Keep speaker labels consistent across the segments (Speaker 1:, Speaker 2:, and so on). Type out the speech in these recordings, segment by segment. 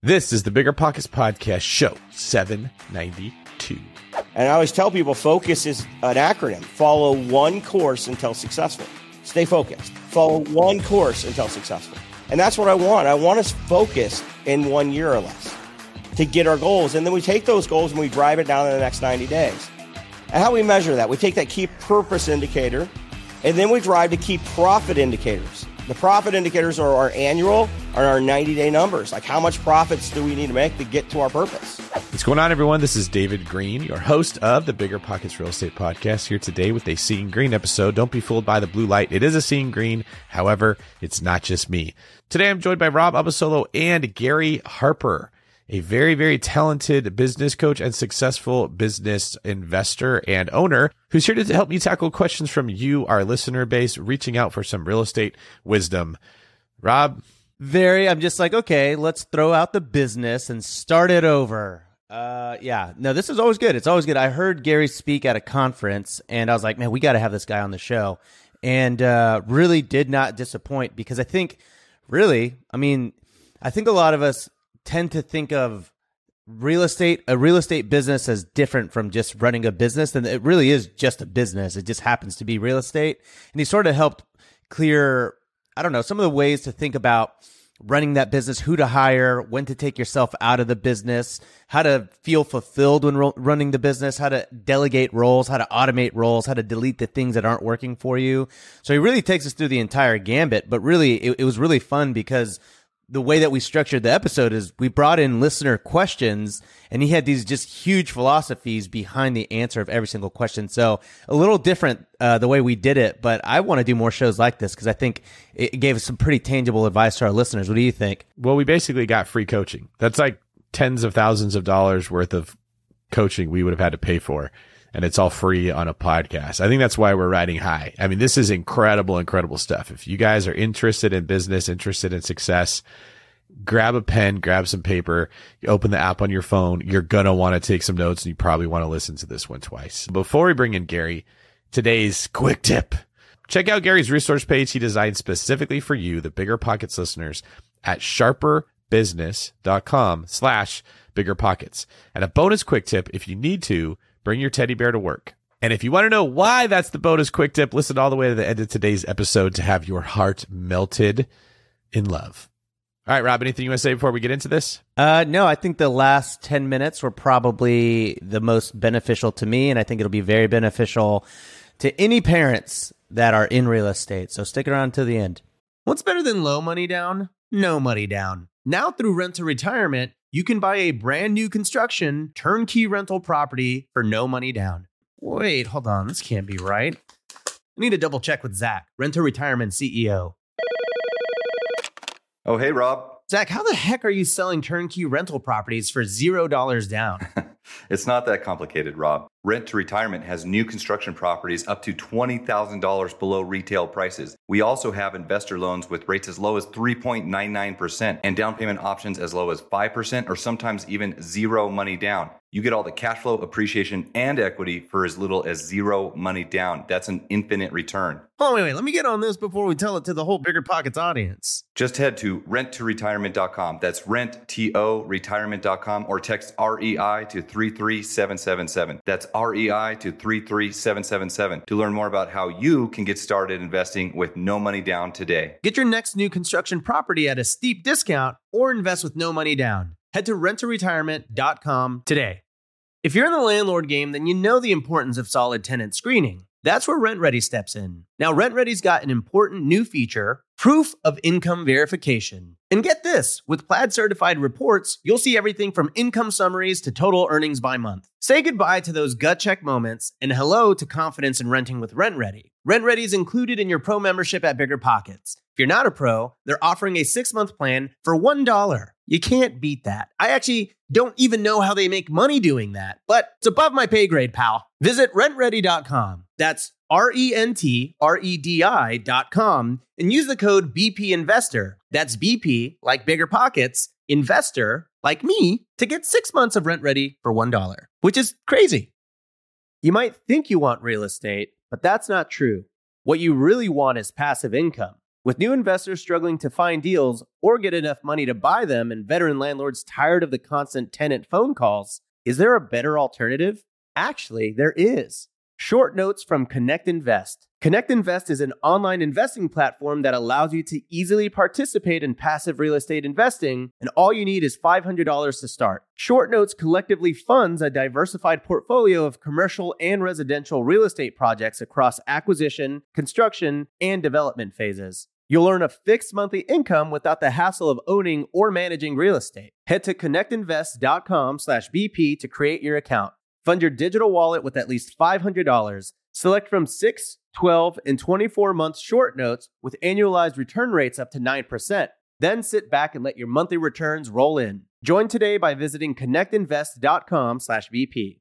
Speaker 1: This is the Bigger Pockets Podcast, show 792.
Speaker 2: And I always tell people focus is an acronym. Follow one course until successful. Stay focused. Follow one course until successful. And that's what I want. I want us focused in 1 year or less to get our goals. And then we take those goals and we drive it down in the next 90 days. And how we measure that? We take that key purpose indicator and then we drive to key profit indicators. The profit indicators are our annual or our 90-day numbers. Like how much profits do we need to make to get to our purpose?
Speaker 1: What's going on, everyone? This is David Green, your host of the Bigger Pockets Real Estate Podcast, here today with a Seeing Green episode. Don't be fooled by the blue light. It is a Seeing Green. However, it's not just me. Today, I'm joined by Rob Abasolo and Gary Harper, a very, very talented business coach and successful business investor and owner who's here to help me tackle questions from you, our listener base, reaching out for some real estate wisdom. Rob?
Speaker 3: I'm just like, okay, let's throw out the business and start it over. No, this is always good. It's always good. I heard Gary speak at a conference and I was like, man, we got to have this guy on the show. And really did not disappoint because I think a lot of us tend to think of a real estate business as different from just running a business. And it really is just a business. It just happens to be real estate. And he sort of helped clear, some of the ways to think about running that business, who to hire, when to take yourself out of the business, how to feel fulfilled when running the business, how to delegate roles, how to automate roles, how to delete the things that aren't working for you. So he really takes us through the entire gambit, but really it was really fun because the way that we structured the episode is we brought in listener questions and he had these just huge philosophies behind the answer of every single question. So a little different the way we did it, but I want to do more shows like this because I think it gave us some pretty tangible advice to our listeners. What do you think?
Speaker 1: Well, we basically got free coaching. That's like tens of thousands of dollars worth of coaching we would have had to pay for. And it's all free on a podcast. I think that's why we're riding high. I mean, this is incredible, incredible stuff. If you guys are interested in business, interested in success, grab a pen, grab some paper, you open the app on your phone. You're going to want to take some notes and you probably want to listen to this one twice. Before we bring in Gary, today's quick tip. Check out Gary's resource page he designed specifically for you, the Bigger Pockets listeners, at sharperbusiness.com/biggerpockets. And a bonus quick tip, if you need to, bring your teddy bear to work. And if you want to know why that's the bonus quick tip, listen all the way to the end of today's episode to have your heart melted in love. All right, Rob, anything you want to say before we get into this?
Speaker 3: No, I think the last 10 minutes were probably the most beneficial to me, and I think it'll be very beneficial to any parents that are in real estate. So stick around to the end.
Speaker 4: What's better than low money down? No money down. Now through Rent to Retirement, you can buy a brand new construction turnkey rental property for no money down. Wait, hold on. This can't be right. I need to double check with Zach, Rent to Retirement CEO.
Speaker 5: Oh, hey, Rob.
Speaker 4: Zach, how the heck are you selling turnkey rental properties for $0 down?
Speaker 5: It's not that complicated, Rob. Rent to Retirement has new construction properties up to $20,000 below retail prices. We also have investor loans with rates as low as 3.99% and down payment options as low as 5% or sometimes even zero money down. You get all the cash flow, appreciation, and equity for as little as zero money down. That's an infinite return.
Speaker 4: Oh, wait. Let me get on this before we tell it to the whole Bigger Pockets audience.
Speaker 5: Just head to renttoretirement.com. That's renttoretirement.com or text REI to 33777. That's REI to 33777 to learn more about how you can get started investing with no money down today.
Speaker 4: Get your next new construction property at a steep discount or invest with no money down. Head to renttoretirement.com today. If you're in the landlord game, then you know the importance of solid tenant screening. That's where RentRedi steps in. Now, RentRedi's got an important new feature, proof of income verification. And get this, with Plaid certified reports, you'll see everything from income summaries to total earnings by month. Say goodbye to those gut check moments and hello to confidence in renting with RentRedi. RentRedi is included in your pro membership at Bigger Pockets. If you're not a pro, they're offering a 6-month plan for $1. You can't beat that. I actually don't even know how they make money doing that, but it's above my pay grade, pal. Visit rentredi.com. That's RENTREDI.com and use the code BP Investor. That's BP, like Bigger Pockets, Investor, like me, to get 6 months of RentRedi for $1, which is crazy. You might think you want real estate, but that's not true. What you really want is passive income. With new investors struggling to find deals or get enough money to buy them and veteran landlords tired of the constant tenant phone calls, is there a better alternative? Actually, there is. Short notes from Connect Invest. Connect Invest is an online investing platform that allows you to easily participate in passive real estate investing, and all you need is $500 to start. Short Notes collectively funds a diversified portfolio of commercial and residential real estate projects across acquisition, construction, and development phases. You'll earn a fixed monthly income without the hassle of owning or managing real estate. Head to connectinvest.com/BP to create your account. Fund your digital wallet with at least $500. Select from 6, 12, and 24-month short notes with annualized return rates up to 9%. Then sit back and let your monthly returns roll in. Join today by visiting connectinvest.com/BP.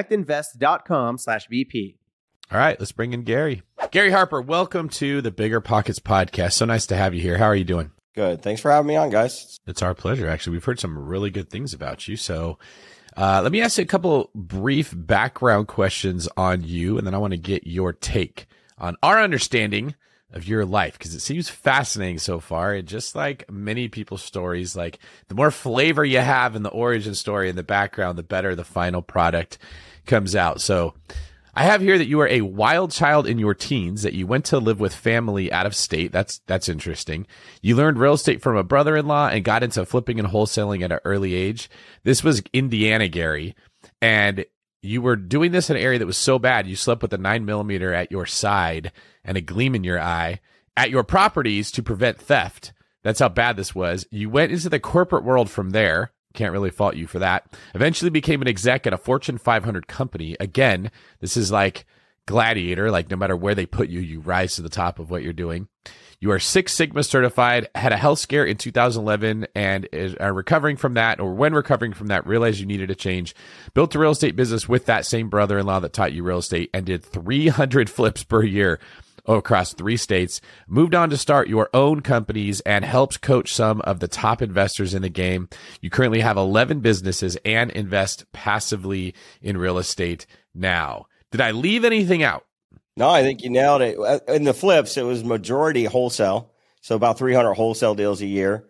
Speaker 4: Connectinvest.com/BP.
Speaker 1: All right, let's bring in Gary. Gary Harper, welcome to the Bigger Pockets podcast. So nice to have you here. How are you doing?
Speaker 2: Good. Thanks for having me on, guys.
Speaker 1: It's our pleasure. Actually, we've heard some really good things about you. So let me ask you a couple brief background questions on you, and then I want to get your take on our understanding of your life, because it seems fascinating so far. And just like many people's stories, like the more flavor you have in the origin story and the background, the better the final product comes out. So I have here that you were a wild child in your teens, that you went to live with family out of state. That's interesting. You learned real estate from a brother-in-law and got into flipping and wholesaling at an early age. This was Indiana, Gary. And you were doing this in an area that was so bad, you slept with a 9mm at your side and a gleam in your eye at your properties to prevent theft. That's how bad this was. You went into the corporate world from there. Can't really fault you for that. Eventually became an exec at a Fortune 500 company. Again, this is like Gladiator. Like no matter where they put you, you rise to the top of what you're doing. You are Six Sigma certified, had a health scare in 2011 and are recovering from that, or when recovering from that, realized you needed a change. Built a real estate business with that same brother-in-law that taught you real estate and did 300 flips per year across 3 states, moved on to start your own companies and helps coach some of the top investors in the game. You currently have 11 businesses and invest passively in real estate now. Did I leave anything out?
Speaker 2: No, I think you nailed it. In the flips, it was majority wholesale. So about 300 wholesale deals a year.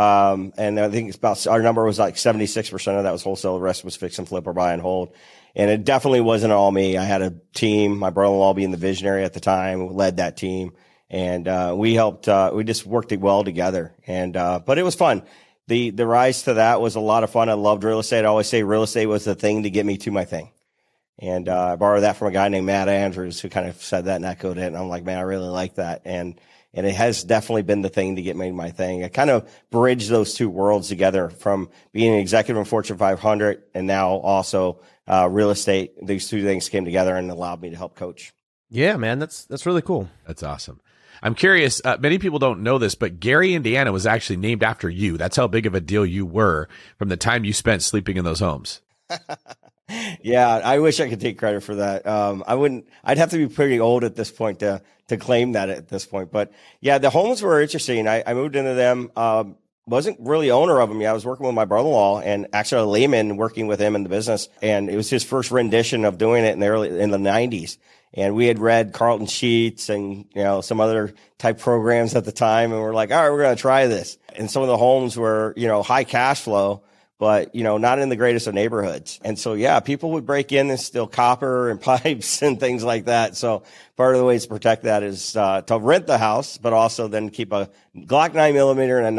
Speaker 2: And I think it's about, our number was like 76% of that was wholesale. The rest was fix and flip or buy and hold. And it definitely wasn't all me. I had a team, my brother-in-law being the visionary at the time, led that team. And, we helped, we just worked it well together. And, but it was fun. The rise to that was a lot of fun. I loved real estate. I always say real estate was the thing to get me to my thing. And, I borrowed that from a guy named Matt Andrews, who kind of said that and echoed it. And I'm like, man, I really like that. And it has definitely been the thing to get me my thing. I kind of bridged those two worlds together, from being an executive in Fortune 500 and now also real estate. These two things came together and allowed me to help coach.
Speaker 3: Yeah, man, that's really cool.
Speaker 1: That's awesome. I'm curious, many people don't know this, but Gary, Indiana was actually named after you. That's how big of a deal you were from the time you spent sleeping in those homes.
Speaker 2: Yeah, I wish I could take credit for that. I'd have to be pretty old at this point to claim that at this point. But yeah, the homes were interesting. I moved into them, wasn't really owner of them. Yeah, I was working with my brother-in-law and actually a layman working with him in the business. And it was his first rendition of doing it in the 90s. And we had read Carlton Sheets and, some other type programs at the time. And we're like, all right, we're going to try this. And some of the homes were, high cash flow, but, not in the greatest of neighborhoods. And so, yeah, people would break in and steal copper and pipes and things like that. So part of the ways to protect that is, to rent the house, but also then keep a Glock 9mm and a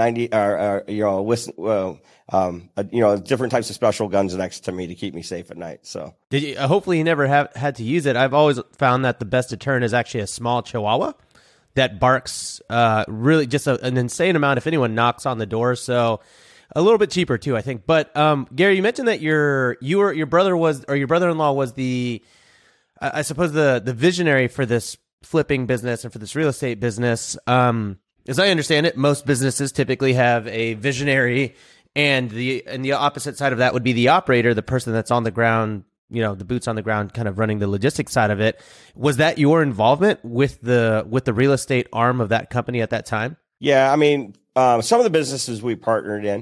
Speaker 2: 90, different types of special guns next to me to keep me safe at night. So
Speaker 3: did you, hopefully you never had to use it. I've always found that the best deterrent is actually a small Chihuahua that barks, really just an insane amount if anyone knocks on the door. So a little bit cheaper too, I think. But Gary, you mentioned that your brother-in-law was the, I suppose the visionary for this flipping business and for this real estate business. As I understand it, most businesses typically have a visionary, and the opposite side of that would be the operator, the person that's on the ground, the boots on the ground, kind of running the logistics side of it. Was that your involvement with the real estate arm of that company at that time?
Speaker 2: Yeah, I mean, some of the businesses we partnered in.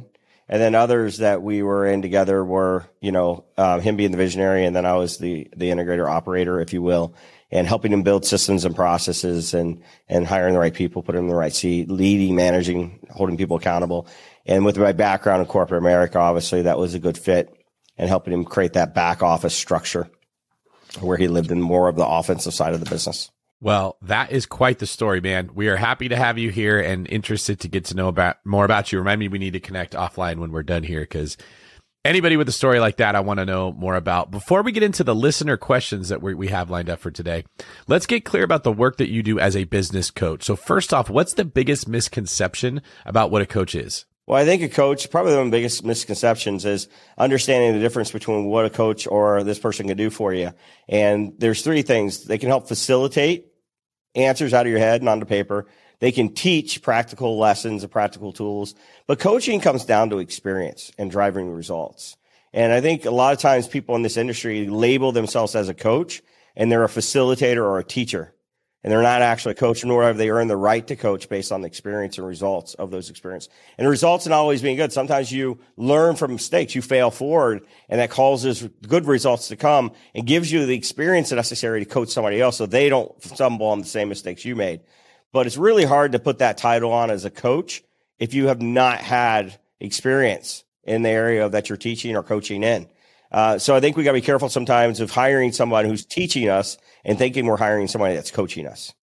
Speaker 2: And then others that we were in together were, him being the visionary, and then I was the integrator operator, if you will, and helping him build systems and processes and hiring the right people, putting them in the right seat, leading, managing, holding people accountable. And with my background in corporate America, obviously that was a good fit, and helping him create that back office structure where he lived in more of the offensive side of the business.
Speaker 1: Well, that is quite the story, man. We are happy to have you here and interested to get to know more about you. Remind me, we need to connect offline when we're done here, because anybody with a story like that, I want to know more about. Before we get into the listener questions that we have lined up for today, let's get clear about the work that you do as a business coach. So first off, what's the biggest misconception about what a coach is?
Speaker 2: Well, I think a coach, probably one of the biggest misconceptions is understanding the difference between what a coach or this person can do for you. And there's three things. They can help facilitate answers out of your head and onto paper. They can teach practical lessons and practical tools, but coaching comes down to experience and driving results. And I think a lot of times people in this industry label themselves as a coach, and they're a facilitator or a teacher, and they're not actually a coach, nor have they earned the right to coach based on the experience and results of those experiences. And the results not always being good. Sometimes you learn from mistakes, you fail forward, and that causes good results to come and gives you the experience necessary to coach somebody else so they don't stumble on the same mistakes you made. But it's really hard to put that title on as a coach if you have not had experience in the area that you're teaching or coaching in. So I think we got to be careful sometimes of hiring someone who's teaching us and thinking we're hiring somebody that's coaching us.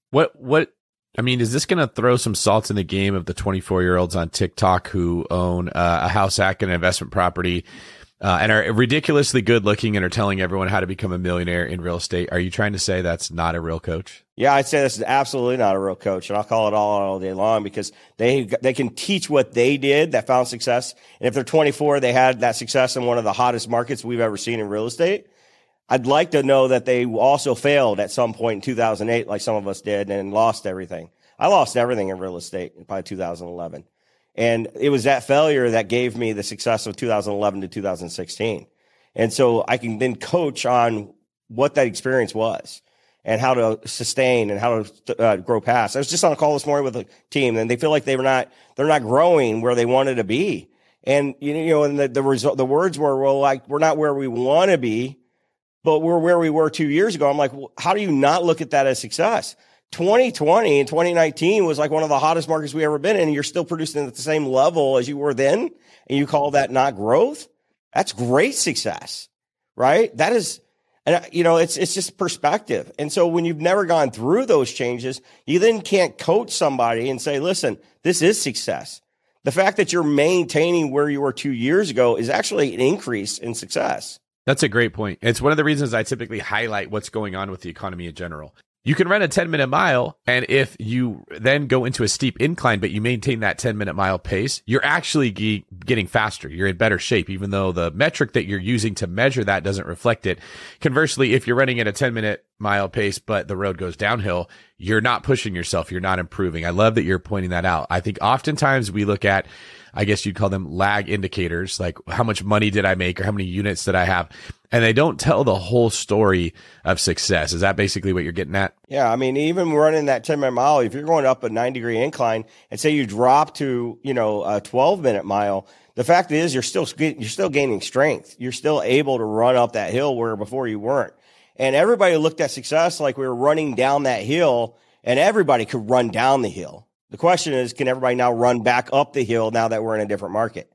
Speaker 1: Is this going to throw some salt in the game of the 24-year-olds on TikTok who own a house hack and an investment property and are ridiculously good looking and are telling everyone how to become a millionaire in real estate? Are you trying to say that's not a real coach?
Speaker 2: Yeah, I'd say this is absolutely not a real coach, and I'll call it all day long, because they can teach what they did that found success. And if they're 24, they had that success in one of the hottest markets we've ever seen in real estate. I'd like to know that they also failed at some point in 2008, like some of us did, and lost everything. I lost everything in real estate by 2011. And it was that failure that gave me the success of 2011 to 2016. And so I can then coach on what that experience was and how to sustain and how to grow past. I was just on a call this morning with a team, and they feel like they're not growing where they wanted to be. And, and the words were, well, like, we're not where we want to be, but we're where we were 2 years ago. I'm like, well, how do you not look at that as success? 2020 and 2019 was like one of the hottest markets we ever been in, and you're still producing at the same level as you were then, and you call that not growth? That's great success, right? That is, and it's just perspective. And so when you've never gone through those changes, you then can't coach somebody and say, listen, this is success. The fact that you're maintaining where you were 2 years ago is actually an increase in success.
Speaker 1: That's a great point. It's one of the reasons I typically highlight what's going on with the economy in general. You can run a 10-minute mile, and if you then go into a steep incline, but you maintain that 10-minute mile pace, you're actually getting faster. You're in better shape, even though the metric that you're using to measure that doesn't reflect it. Conversely, if you're running at a 10-minute mile pace, but the road goes downhill, you're not pushing yourself. You're not improving. I love that you're pointing that out. I think oftentimes we look at, I guess you'd call them lag indicators, like how much money did I make or how many units did I have? And they don't tell the whole story of success. Is that basically what you're getting at?
Speaker 2: Yeah. I mean, even running that 10-minute mile, if you're going up a 90-degree incline and say you drop to, a 12-minute mile, the fact is you're still gaining strength. You're still able to run up that hill where before you weren't. And everybody looked at success like we were running down that hill, and everybody could run down the hill. The question is, can everybody now run back up the hill now that we're in a different market?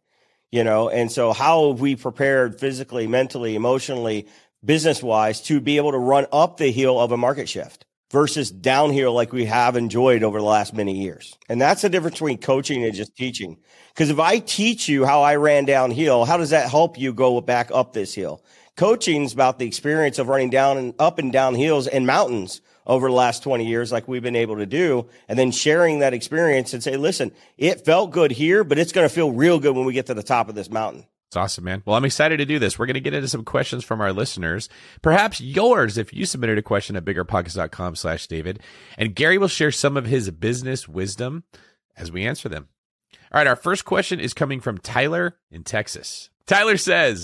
Speaker 2: And so how have we prepared physically, mentally, emotionally, business-wise to be able to run up the hill of a market shift versus downhill like we have enjoyed over the last many years? And that's the difference between coaching and just teaching. Because if I teach you how I ran downhill, how does that help you go back up this hill? Coaching is about the experience of running down and up and down hills and mountains over the last 20 years like we've been able to do, and then sharing that experience and say, listen, it felt good here, but it's going to feel real good when we get to the top of this mountain.
Speaker 1: It's awesome, man. Well, I'm excited to do this. We're going to get into some questions from our listeners, perhaps yours if you submitted a question at biggerpockets.com/David, and Gary will share some of his business wisdom as we answer them. All right, our first question is coming from Tyler in Texas. Tyler says,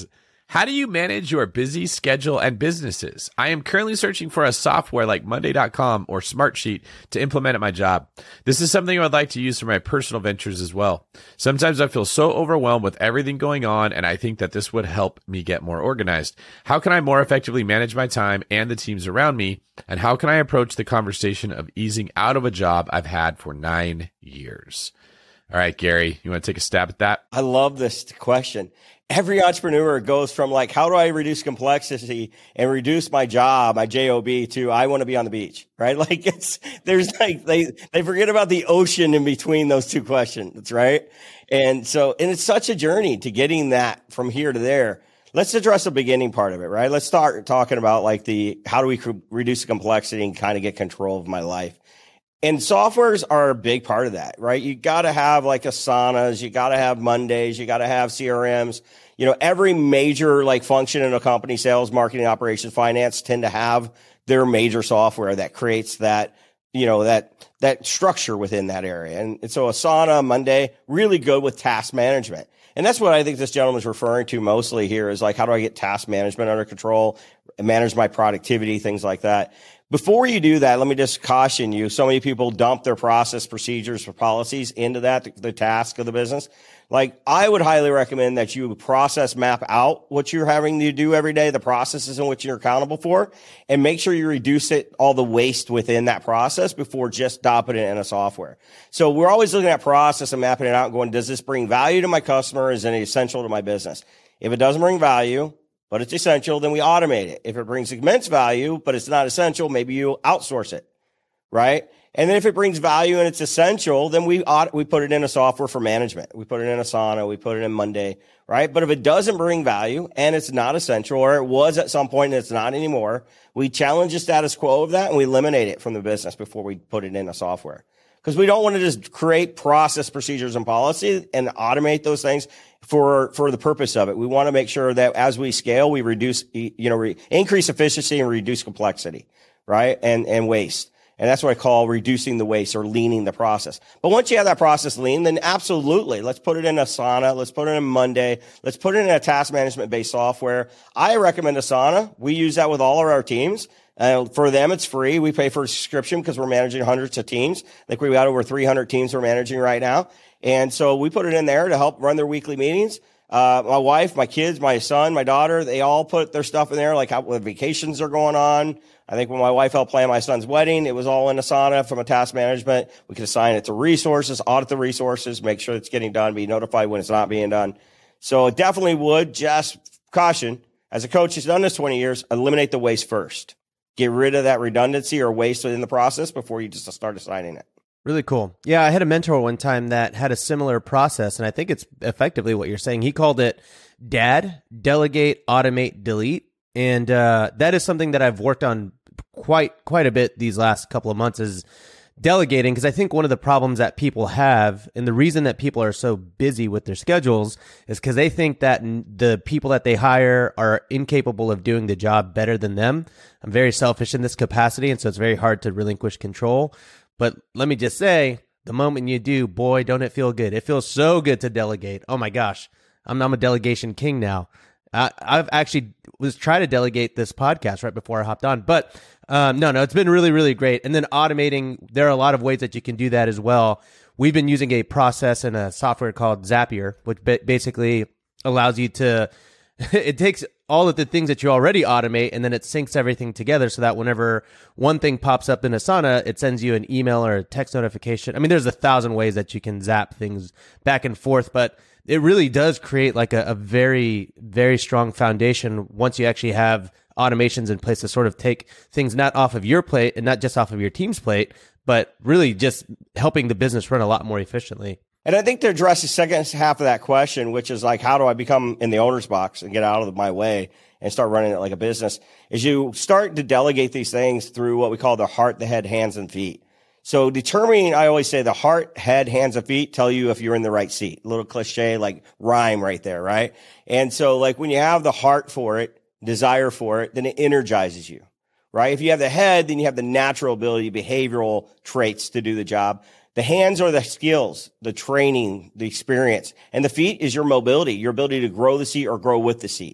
Speaker 1: How do you manage your busy schedule and businesses? I am currently searching for a software like Monday.com or Smartsheet to implement at my job. This is something I would like to use for my personal ventures as well. Sometimes I feel so overwhelmed with everything going on, and I think that this would help me get more organized. How can I more effectively manage my time and the teams around me? And how can I approach the conversation of easing out of a job I've had for 9 years? All right, Gary, you want to take a stab at that?
Speaker 2: I love this question. Every entrepreneur goes from like, how do I reduce complexity and reduce my job, my job, to I want to be on the beach, right? Like there's like, they forget about the ocean in between those two questions, right? And it's such a journey to getting that from here to there. Let's address the beginning part of it, right? Let's start talking about like how do we reduce the complexity and kind of get control of my life? And softwares are a big part of that, right? You got to have like Asanas, you got to have Mondays, you got to have CRMs. You know, every major like function in a company, sales, marketing, operations, finance, tend to have their major software that creates that, you know, that structure within that area. And so Asana, Monday, really good with task management. And that's what I think this gentleman is referring to mostly here is like, how do I get task management under control, manage my productivity, things like that. Before you do that, let me just caution you. So many people dump their process, procedures, or policies into that, the task of the business. Like, I would highly recommend that you process map out what you're having to do every day, the processes in which you're accountable for, and make sure you reduce all the waste within that process before just dumping it in a software. So we're always looking at process and mapping it out and going, does this bring value to my customer? Is it essential to my business? If it doesn't bring value, but it's essential, then we automate it. If it brings immense value, but it's not essential, maybe you outsource it, right? And then if it brings value and it's essential, then we put it in a software for management. We put it in Asana, we put it in Monday, right? But if it doesn't bring value and it's not essential, or it was at some point and it's not anymore, we challenge the status quo of that and we eliminate it from the business before we put it in a software. Because we don't want to just create process, procedures, and policy and automate those things for the purpose of it. We want to make sure that as we scale, we reduce, increase efficiency and reduce complexity, right? And waste. And that's what I call reducing the waste or leaning the process. But once you have that process lean, then absolutely, let's put it in Asana. Let's put it in Monday. Let's put it in a task management-based software. I recommend Asana. We use that with all of our teams. For them, it's free. We pay for a subscription because we're managing hundreds of teams. Like we've got over 300 teams we're managing right now. And so we put it in there to help run their weekly meetings. My wife, my kids, my son, my daughter, they all put their stuff in there, like how when vacations are going on. I think when my wife helped plan my son's wedding, it was all in Asana from a task management. We could assign it to resources, audit the resources, make sure it's getting done, be notified when it's not being done. So it definitely would, just caution, as a coach who's done this 20 years, eliminate the waste first. Get rid of that redundancy or waste within the process before you just start assigning it.
Speaker 3: Really cool. Yeah, I had a mentor one time that had a similar process, and I think it's effectively what you're saying. He called it DAD, delegate, automate, delete. And that is something that I've worked on quite a bit these last couple of months, is delegating, because I think one of the problems that people have, and the reason that people are so busy with their schedules, is because they think that the people that they hire are incapable of doing the job better than them. I'm very selfish in this capacity, and so it's very hard to relinquish control. But let me just say, the moment you do, boy, don't it feel good. It feels so good to delegate. Oh my gosh, I'm a delegation king now. I've actually was trying to delegate this podcast right before I hopped on, but no, it's been really, really great. And then automating, there are a lot of ways that you can do that as well. We've been using a process in a software called Zapier, which basically allows you to, it takes all of the things that you already automate, and then it syncs everything together so that whenever one thing pops up in Asana, it sends you an email or a text notification. I mean, there's 1,000 ways that you can zap things back and forth, but it really does create like a very, very strong foundation once you actually have automations in place to sort of take things not off of your plate and not just off of your team's plate, but really just helping the business run a lot more efficiently.
Speaker 2: And I think to address the second half of that question, which is like, how do I become in the owner's box and get out of my way and start running it like a business, is you start to delegate these things through what we call the heart, the head, hands, and feet. So determining, I always say the heart, head, hands, and feet tell you if you're in the right seat. A little cliche, like rhyme right there, right? And so like when you have the heart for it, desire for it, then it energizes you, right? If you have the head, then you have the natural ability, behavioral traits to do the job. The hands are the skills, the training, the experience. And the feet is your mobility, your ability to grow the seat or grow with the seat.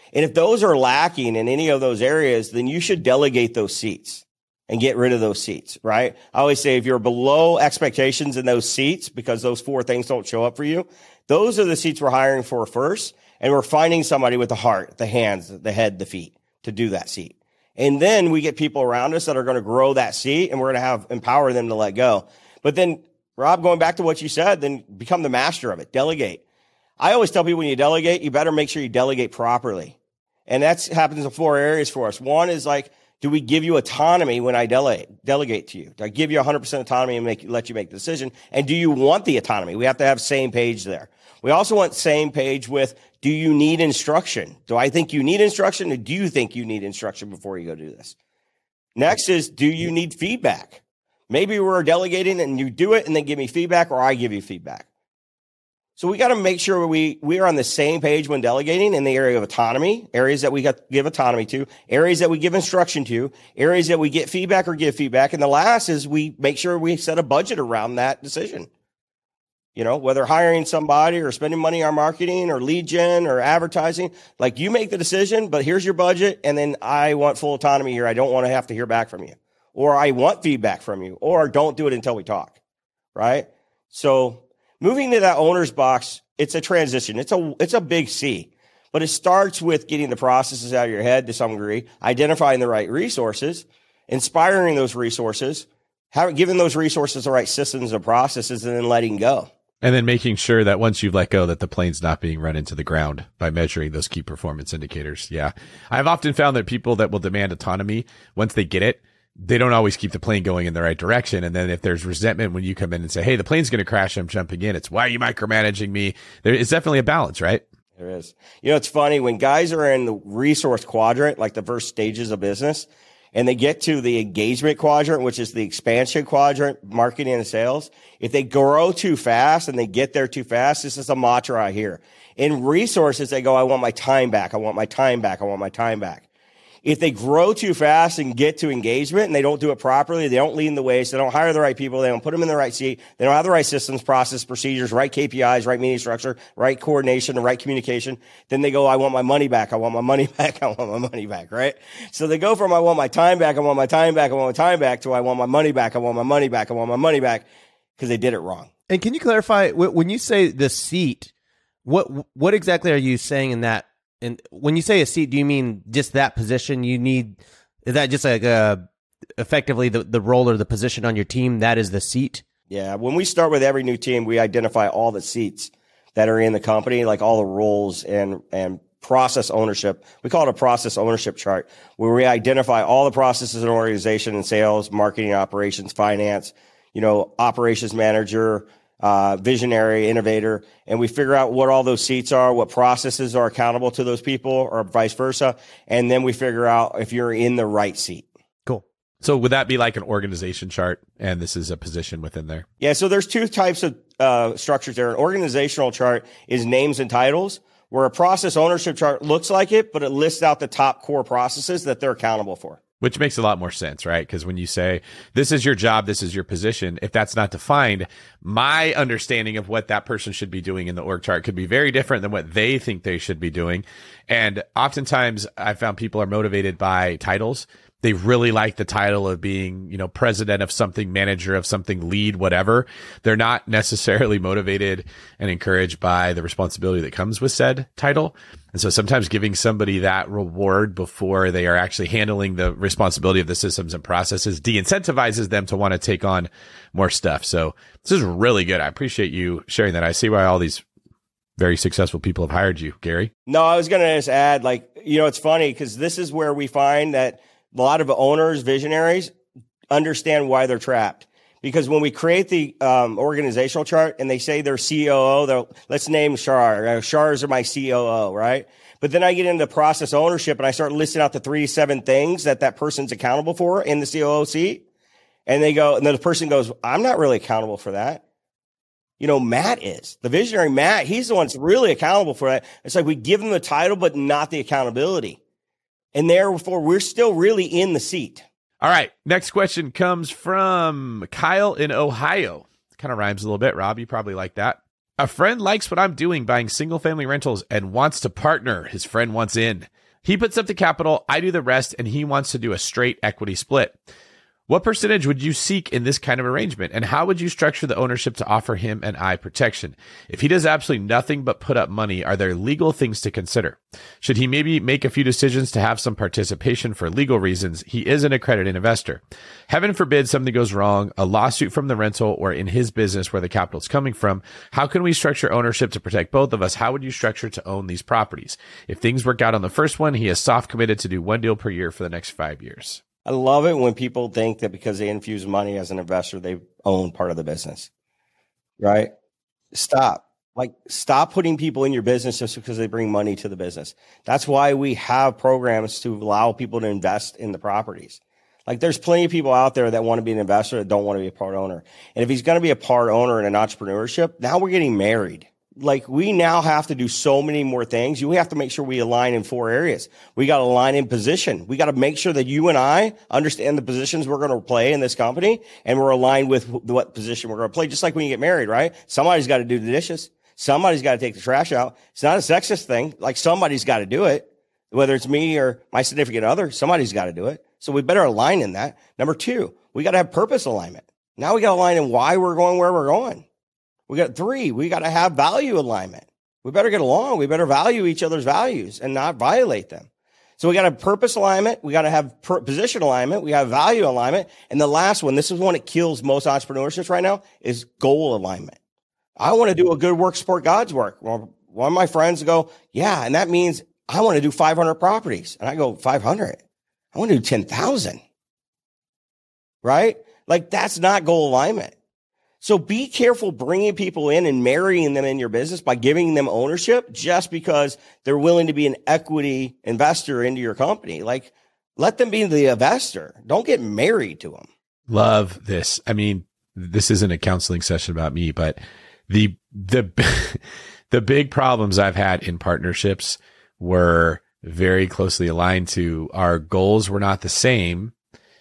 Speaker 2: And if those are lacking in any of those areas, then you should delegate those seats and get rid of those seats, right? I always say if you're below expectations in those seats because those 4 things don't show up for you, those are the seats we're hiring for first. And we're finding somebody with the heart, the hands, the head, the feet to do that seat. And then we get people around us that are going to grow that seat, and we're going to empower them to let go. But then, Rob, going back to what you said, then become the master of it. Delegate. I always tell people when you delegate, you better make sure you delegate properly. And that happens in 4 areas for us. One is like, do we give you autonomy when I delegate to you? Do I give you 100% autonomy and let you make the decision? And do you want the autonomy? We have to have same page there. We also want same page with, do you need instruction? Do I think you need instruction, or do you think you need instruction before you go do this? Next is, do you need feedback? Maybe we're delegating and you do it and then give me feedback, or I give you feedback. So we got to make sure we are on the same page when delegating in the area of autonomy, areas that we give autonomy to, areas that we give instruction to, areas that we get feedback or give feedback. And the last is we make sure we set a budget around that decision. You know, whether hiring somebody or spending money on marketing or lead gen or advertising, like you make the decision, but here's your budget. And then I want full autonomy here. I don't want to have to hear back from you, or I want feedback from you, or don't do it until we talk. Right. So moving to that owner's box, it's a transition. It's a big C, but it starts with getting the processes out of your head to some degree, identifying the right resources, inspiring those resources, giving those resources the right systems and processes, and then letting go.
Speaker 1: And then making sure that once you've let go, that the plane's not being run into the ground by measuring those key performance indicators. Yeah. I've often found that people that will demand autonomy, once they get it, they don't always keep the plane going in the right direction. And then if there's resentment when you come in and say, hey, the plane's going to crash, I'm jumping in, it's, why are you micromanaging me? There is definitely a balance, right?
Speaker 2: There is. You know, it's funny when guys are in the resource quadrant, like the first stages of business, and they get to the engagement quadrant, which is the expansion quadrant, marketing and sales. If they grow too fast and they get there too fast, this is a mantra I hear. In resources, they go, I want my time back. I want my time back. I want my time back. If they grow too fast and get to engagement and they don't do it properly, they don't lead the way, so they don't hire the right people, they don't put them in the right seat, they don't have the right systems, process, procedures, right KPIs, right meeting structure, right coordination, the right communication, then they go, I want my money back, I want my money back, I want my money back, right? So they go from I want my time back, I want my time back, I want my time back, to I want my money back, I want my money back, I want my money back, because they did it wrong.
Speaker 3: And can you clarify, when you say the seat, what exactly are you saying in that? And when you say a seat, do you mean just that position you need? Is that just like effectively the role or the position on your team? That is the seat?
Speaker 2: Yeah. When we start with every new team, we identify all the seats that are in the company, like all the roles and process ownership. We call it a process ownership chart, where we identify all the processes in an organization in sales, marketing, operations, finance, operations manager, visionary, innovator, and we figure out what all those seats are, what processes are accountable to those people, or vice versa. And then we figure out if you're in the right seat.
Speaker 3: Cool.
Speaker 1: So would that be like an organization chart, and this is a position within there?
Speaker 2: Yeah. So there's 2 types of structures there. An organizational chart is names and titles, where a process ownership chart looks like it, but it lists out the top core processes that they're accountable for.
Speaker 1: Which makes a lot more sense, right? Because when you say, this is your job, this is your position, if that's not defined, my understanding of what that person should be doing in the org chart could be very different than what they think they should be doing. And oftentimes I found people are motivated by titles. They really like the title of being, president of something, manager of something, lead, whatever. They're not necessarily motivated and encouraged by the responsibility that comes with said title. And so sometimes giving somebody that reward before they are actually handling the responsibility of the systems and processes de-incentivizes them to want to take on more stuff. So this is really good. I appreciate you sharing that. I see why all these very successful people have hired you, Gary.
Speaker 2: No, I was going to just add, it's funny because this is where we find that a lot of owners, visionaries, understand why they're trapped. Because when we create the organizational chart and they say they're COO, let's name Shar. Shars are my COO, right? But then I get into process ownership and I start listing out the 3 to 7 things that person's accountable for in the COO seat. And then the person goes, I'm not really accountable for that. Matt is. The visionary Matt, he's the one that's really accountable for that. It's like we give him the title, but not the accountability. And therefore, we're still really in the seat.
Speaker 1: All right. Next question comes from Kyle in Ohio. Kind of rhymes a little bit, Rob. You probably like that. A friend likes what I'm doing buying single-family rentals and wants to partner. His friend wants in. He puts up the capital, I do the rest, and he wants to do a straight equity split. What percentage would you seek in this kind of arrangement? And how would you structure the ownership to offer him and I protection? If he does absolutely nothing but put up money, are there legal things to consider? Should he maybe make a few decisions to have some participation for legal reasons? He is an accredited investor. Heaven forbid something goes wrong, a lawsuit from the rental or in his business where the capital is coming from. How can we structure ownership to protect both of us? How would you structure to own these properties? If things work out on the first one, he is soft committed to do one deal per year for the next 5 years.
Speaker 2: I love it when people think that because they infuse money as an investor, they own part of the business, right? Stop putting people in your business just because they bring money to the business. That's why we have programs to allow people to invest in the properties. Like there's plenty of people out there that want to be an investor that don't want to be a part owner. And if he's going to be a part owner in an entrepreneurship, now we're getting married. Like we now have to do so many more things. We have to make sure we align in 4 areas. We got to align in position. We got to make sure that you and I understand the positions we're going to play in this company and we're aligned with what position we're going to play. Just like when you get married, right? Somebody's got to do the dishes. Somebody's got to take the trash out. It's not a sexist thing. Like somebody's got to do it. Whether it's me or my significant other, somebody's got to do it. So we better align in that. Number 2, we got to have purpose alignment. Now we got to align in why we're going where we're going. We got 3, we got to have value alignment. We better get along. We better value each other's values and not violate them. So we got to have purpose alignment. We got to have position alignment. We have value alignment. And the last one, this is one that kills most entrepreneurships right now, is goal alignment. I want to do a good work, support God's work. Well, one of my friends go, yeah, and that means I want to do 500 properties. And I go, 500? I want to do 10,000. Right? Like that's not goal alignment. So be careful bringing people in and marrying them in your business by giving them ownership just because they're willing to be an equity investor into your company. Like, let them be the investor. Don't get married to them.
Speaker 1: Love this. I mean, this isn't a counseling session about me, but the big problems I've had in partnerships were very closely aligned to our goals were not the same.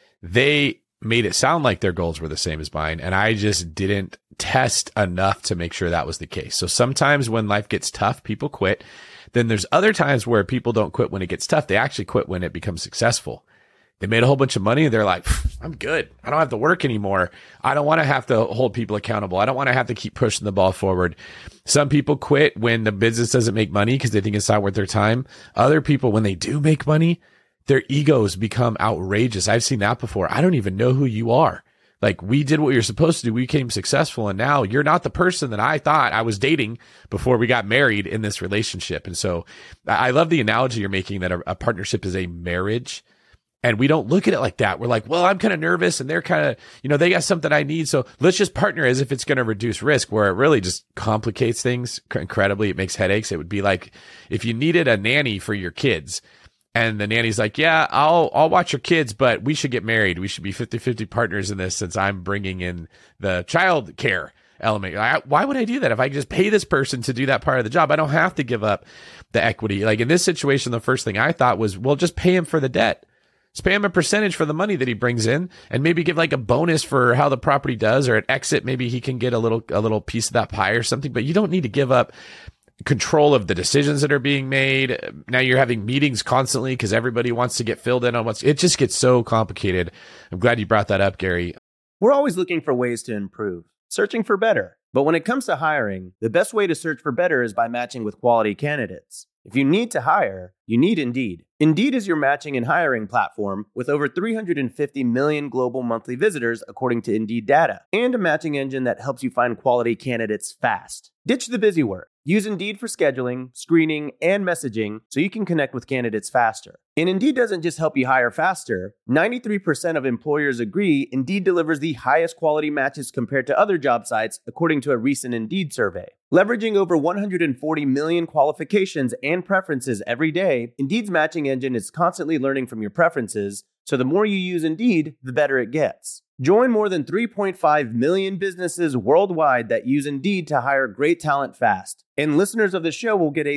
Speaker 1: They made it sound like their goals were the same as mine. And I just didn't test enough to make sure that was the case. So sometimes when life gets tough, people quit. Then there's other times where people don't quit when it gets tough. They actually quit when it becomes successful. They made a whole bunch of money and they're like, I'm good. I don't have to work anymore. I don't want to have to hold people accountable. I don't want to have to keep pushing the ball forward. Some people quit when the business doesn't make money because they think it's not worth their time. Other people, when they do make money, their egos become outrageous. I've seen that before. I don't even know who you are. Like, we did what you're supposed to do. We became successful. And now you're not the person that I thought I was dating before we got married in this relationship. And so I love the analogy you're making that a partnership is a marriage. And we don't look at it like that. We're like, well, I'm kind of nervous and they're kind of, they got something I need. So let's just partner as if it's going to reduce risk, where it really just complicates things incredibly. It makes headaches. It would be like if you needed a nanny for your kids. And the nanny's like, yeah, I'll watch your kids, but we should get married. We should be 50-50 partners in this since I'm bringing in the child care element. Why would I do that? If I just pay this person to do that part of the job, I don't have to give up the equity. Like in this situation, the first thing I thought was, well, just pay him for the debt. Just pay him a percentage for the money that he brings in and maybe give like a bonus for how the property does, or at exit, maybe he can get a little piece of that pie or something, but you don't need to give up control of the decisions that are being made. Now you're having meetings constantly because everybody wants to get filled in on it just gets so complicated. I'm glad you brought that up, Gary.
Speaker 4: We're always looking for ways to improve, searching for better. But when it comes to hiring, the best way to search for better is by matching with quality candidates. If you need to hire, you need Indeed. Indeed is your matching and hiring platform with over 350 million global monthly visitors, according to Indeed data, and a matching engine that helps you find quality candidates fast. Ditch the busy work. Use Indeed for scheduling, screening, and messaging so you can connect with candidates faster. And Indeed doesn't just help you hire faster. 93% of employers agree Indeed delivers the highest quality matches compared to other job sites, according to a recent Indeed survey. Leveraging over 140 million qualifications and preferences every day, Indeed's matching engine is constantly learning from your preferences, so the more you use Indeed, the better it gets. Join more than 3.5 million businesses worldwide that use Indeed to hire great talent fast. And listeners of the show will get a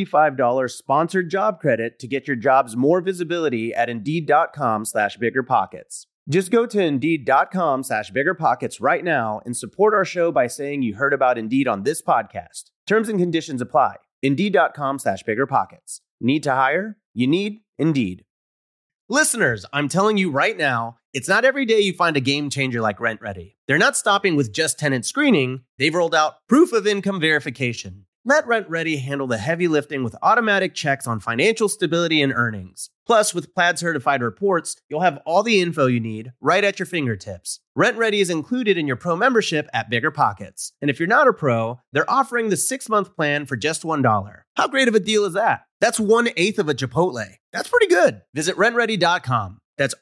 Speaker 4: $75 sponsored job credit to get your jobs more visibility at Indeed.com/biggerpockets. Just go to Indeed.com/biggerpockets right now and support our show by saying you heard about Indeed on this podcast. Terms and conditions apply. Indeed.com/biggerpockets. Need to hire? You need Indeed. Listeners, I'm telling you right now, it's not every day you find a game changer like RentRedi. They're not stopping with just tenant screening. They've rolled out proof of income verification. Let RentRedi handle the heavy lifting with automatic checks on financial stability and earnings. Plus, with Plaid certified reports, you'll have all the info you need right at your fingertips. RentRedi is included in your pro membership at Bigger Pockets. And if you're not a pro, they're offering the 6-month plan for just $1. How great of a deal is that? That's 1/8 of a Chipotle. That's pretty good. Visit rentredi.com. That's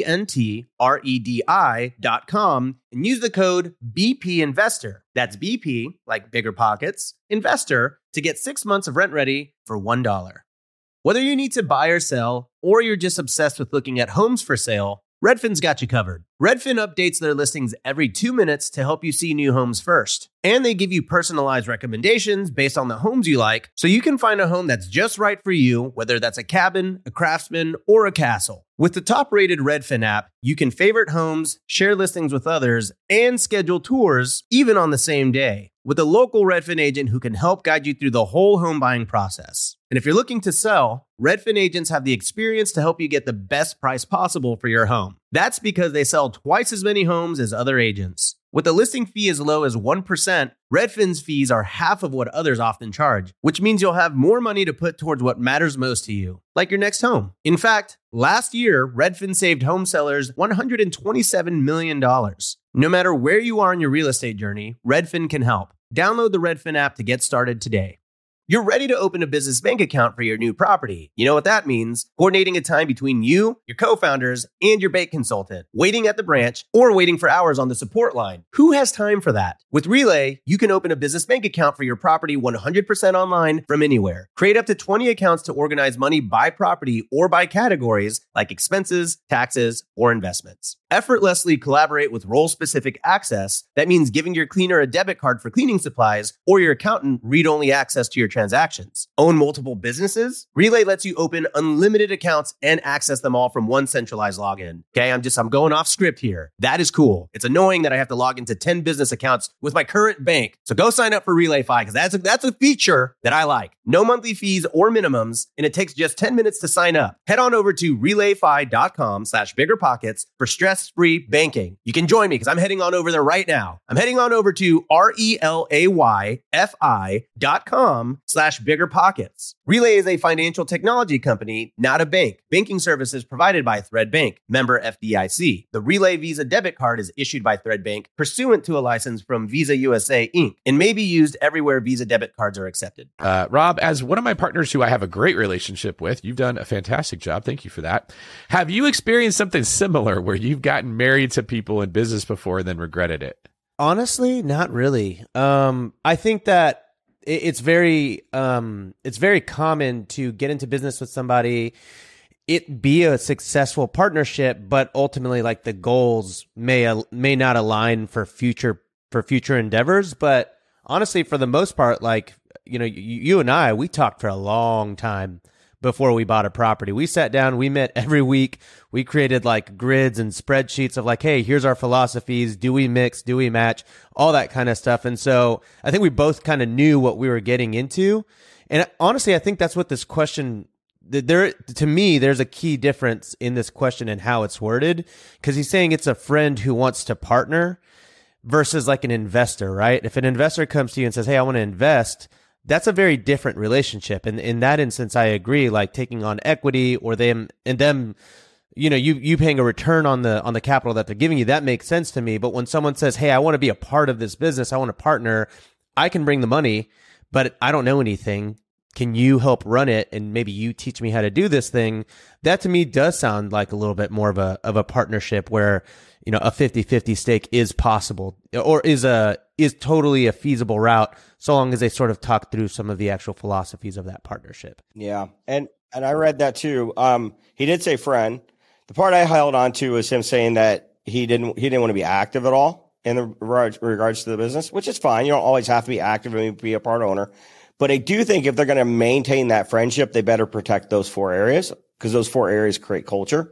Speaker 4: RENTREDI.com and use the code BP Investor. That's BP, like Bigger Pockets, Investor, to get 6 months of RentRedi for $1. Whether you need to buy or sell, or you're just obsessed with looking at homes for sale, Redfin's got you covered. Redfin updates their listings every 2 minutes to help you see new homes first. And they give you personalized recommendations based on the homes you like, so you can find a home that's just right for you, whether that's a cabin, a craftsman, or a castle. With the top-rated Redfin app, you can favorite homes, share listings with others, and schedule tours even on the same day, with a local Redfin agent who can help guide you through the whole home buying process. And if you're looking to sell, Redfin agents have the experience to help you get the best price possible for your home. That's because they sell twice as many homes as other agents. With a listing fee as low as 1%, Redfin's fees are half of what others often charge, which means you'll have more money to put towards what matters most to you, like your next home. In fact, last year, Redfin saved home sellers $127 million. No matter where you are in your real estate journey, Redfin can help. Download the Redfin app to get started today. You're ready to open a business bank account for your new property. You know what that means? Coordinating a time between you, your co-founders, and your bank consultant. Waiting at the branch or waiting for hours on the support line. Who has time for that? With Relay, you can open a business bank account for your property 100% online from anywhere. Create up to 20 accounts to organize money by property or by categories like expenses, taxes, or investments. Effortlessly collaborate with role-specific access. That means giving your cleaner a debit card for cleaning supplies or your accountant read-only access to your transactions. Own multiple businesses? Relay lets you open unlimited accounts and access them all from one centralized login. Okay, I'm going off script here. That is cool. It's annoying that I have to log into 10 business accounts with my current bank. So go sign up for RelayFi because that's a feature that I like. No monthly fees or minimums, and it takes just 10 minutes to sign up. Head on over to relayfi.com/biggerpockets for stress-free banking. You can join me because I'm heading on over there right now. I'm heading on over to relayfi.com/biggerpockets. Relay is a financial technology company, not a bank. Banking services provided by Thread Bank, member FDIC. The Relay Visa debit card is issued by Thread Bank pursuant to a license from Visa USA Inc. and may be used everywhere Visa debit cards are accepted.
Speaker 1: Rob, as one of my partners who I have a great relationship with, you've done a fantastic job. Thank you for that. Have you experienced something similar where you've gotten married to people in business before and then regretted it?
Speaker 3: Honestly, not really. I think that it's very common to get into business with somebody, it be a successful partnership, but ultimately, like, the goals may not align for future endeavors. But honestly, for the most part, like, you know, you and I, we talked for a long time before we bought a property. We sat down, we met every week. We created like grids and spreadsheets of like, hey, here's our philosophies. Do we mix? Do we match? All that kind of stuff. And so I think we both kind of knew what we were getting into. And honestly, I think that's what this question, to me, there's a key difference in this question and how it's worded, because he's saying it's a friend who wants to partner versus like an investor, right? If an investor comes to you and says, hey, I want to invest, that's a very different relationship. And in that instance, I agree, like taking on equity or them, you know, you paying a return on the capital that they're giving you, that makes sense to me. But when someone says, hey, I want to be a part of this business, I want to partner, I can bring the money, but I don't know anything. Can you help run it? And maybe you teach me how to do this thing. That to me does sound like a little bit more of a partnership where, you know, a 50-50 stake is possible or is totally a feasible route, so long as they sort of talk through some of the actual philosophies of that partnership.
Speaker 2: Yeah. And I read that too. He did say friend. The part I held on to was him saying that he didn't want to be active at all in regards to the business, which is fine. You don't always have to be active and be a part owner. But I do think if they're going to maintain that friendship, they better protect those 4 areas, because those 4 areas create culture.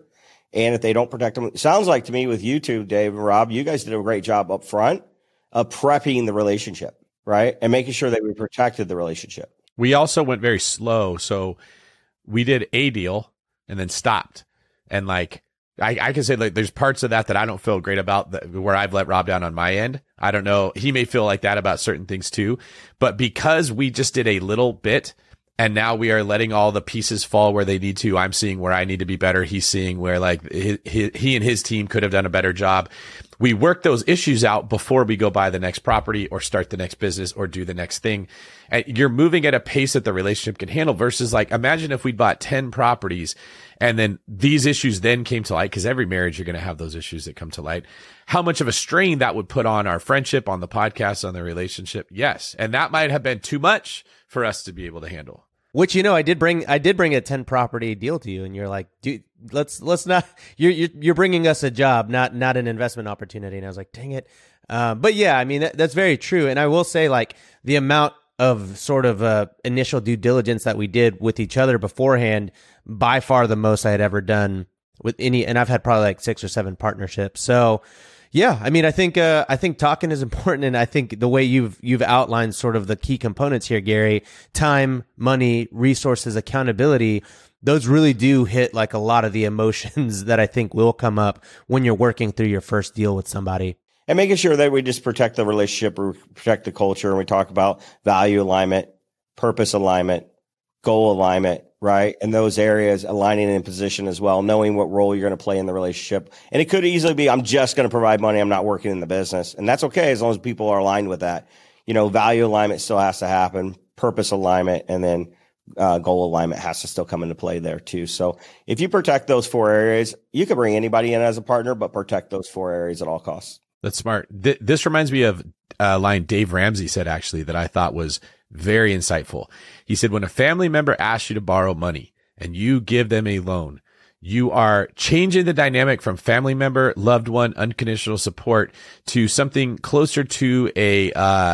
Speaker 2: And if they don't protect them, it sounds like to me with you two, Dave and Rob, you guys did a great job up front of prepping the relationship, right? And making sure that we protected the relationship.
Speaker 1: We also went very slow. So we did a deal and then stopped. And like, I can say like there's parts of that I don't feel great about where I've let Rob down on my end. I don't know. He may feel like that about certain things too, but because we just did a little bit and now we are letting all the pieces fall where they need to, I'm seeing where I need to be better. He's seeing where like he and his team could have done a better job. We work those issues out before we go buy the next property or start the next business or do the next thing. And you're moving at a pace that the relationship can handle versus like, imagine if we'd bought 10 properties and then these issues then came to light, because every marriage, you're going to have those issues that come to light. How much of a strain that would put on our friendship, on the podcast, on the relationship? Yes. And that might have been too much for us to be able to handle.
Speaker 3: Which, you know, I did bring a 10 property deal to you, and you're like, dude, let's not. You're bringing us a job, not an investment opportunity. And I was like, dang it. But yeah, I mean that's very true. And I will say, like, the amount of sort of initial due diligence that we did with each other beforehand, by far the most I had ever done with any. And I've had probably like 6 or 7 partnerships. So yeah, I mean, I think talking is important, and I think the way you've outlined sort of the key components here, Gary, time, money, resources, accountability, those really do hit like a lot of the emotions that I think will come up when you're working through your first deal with somebody.
Speaker 2: And making sure that we just protect the relationship, or protect the culture, and we talk about value alignment, purpose alignment, goal alignment, right? And those areas, aligning in position as well, knowing what role you're going to play in the relationship. And it could easily be, I'm just going to provide money, I'm not working in the business. And that's okay as long as people are aligned with that. You know, value alignment still has to happen, purpose alignment, and then goal alignment has to still come into play there too. So if you protect those 4 areas, you can bring anybody in as a partner, but protect those 4 areas at all costs.
Speaker 1: That's smart. This reminds me of a line Dave Ramsey said, actually, that I thought was very insightful. He said, when a family member asks you to borrow money and you give them a loan, you are changing the dynamic from family member, loved one, unconditional support to something closer to a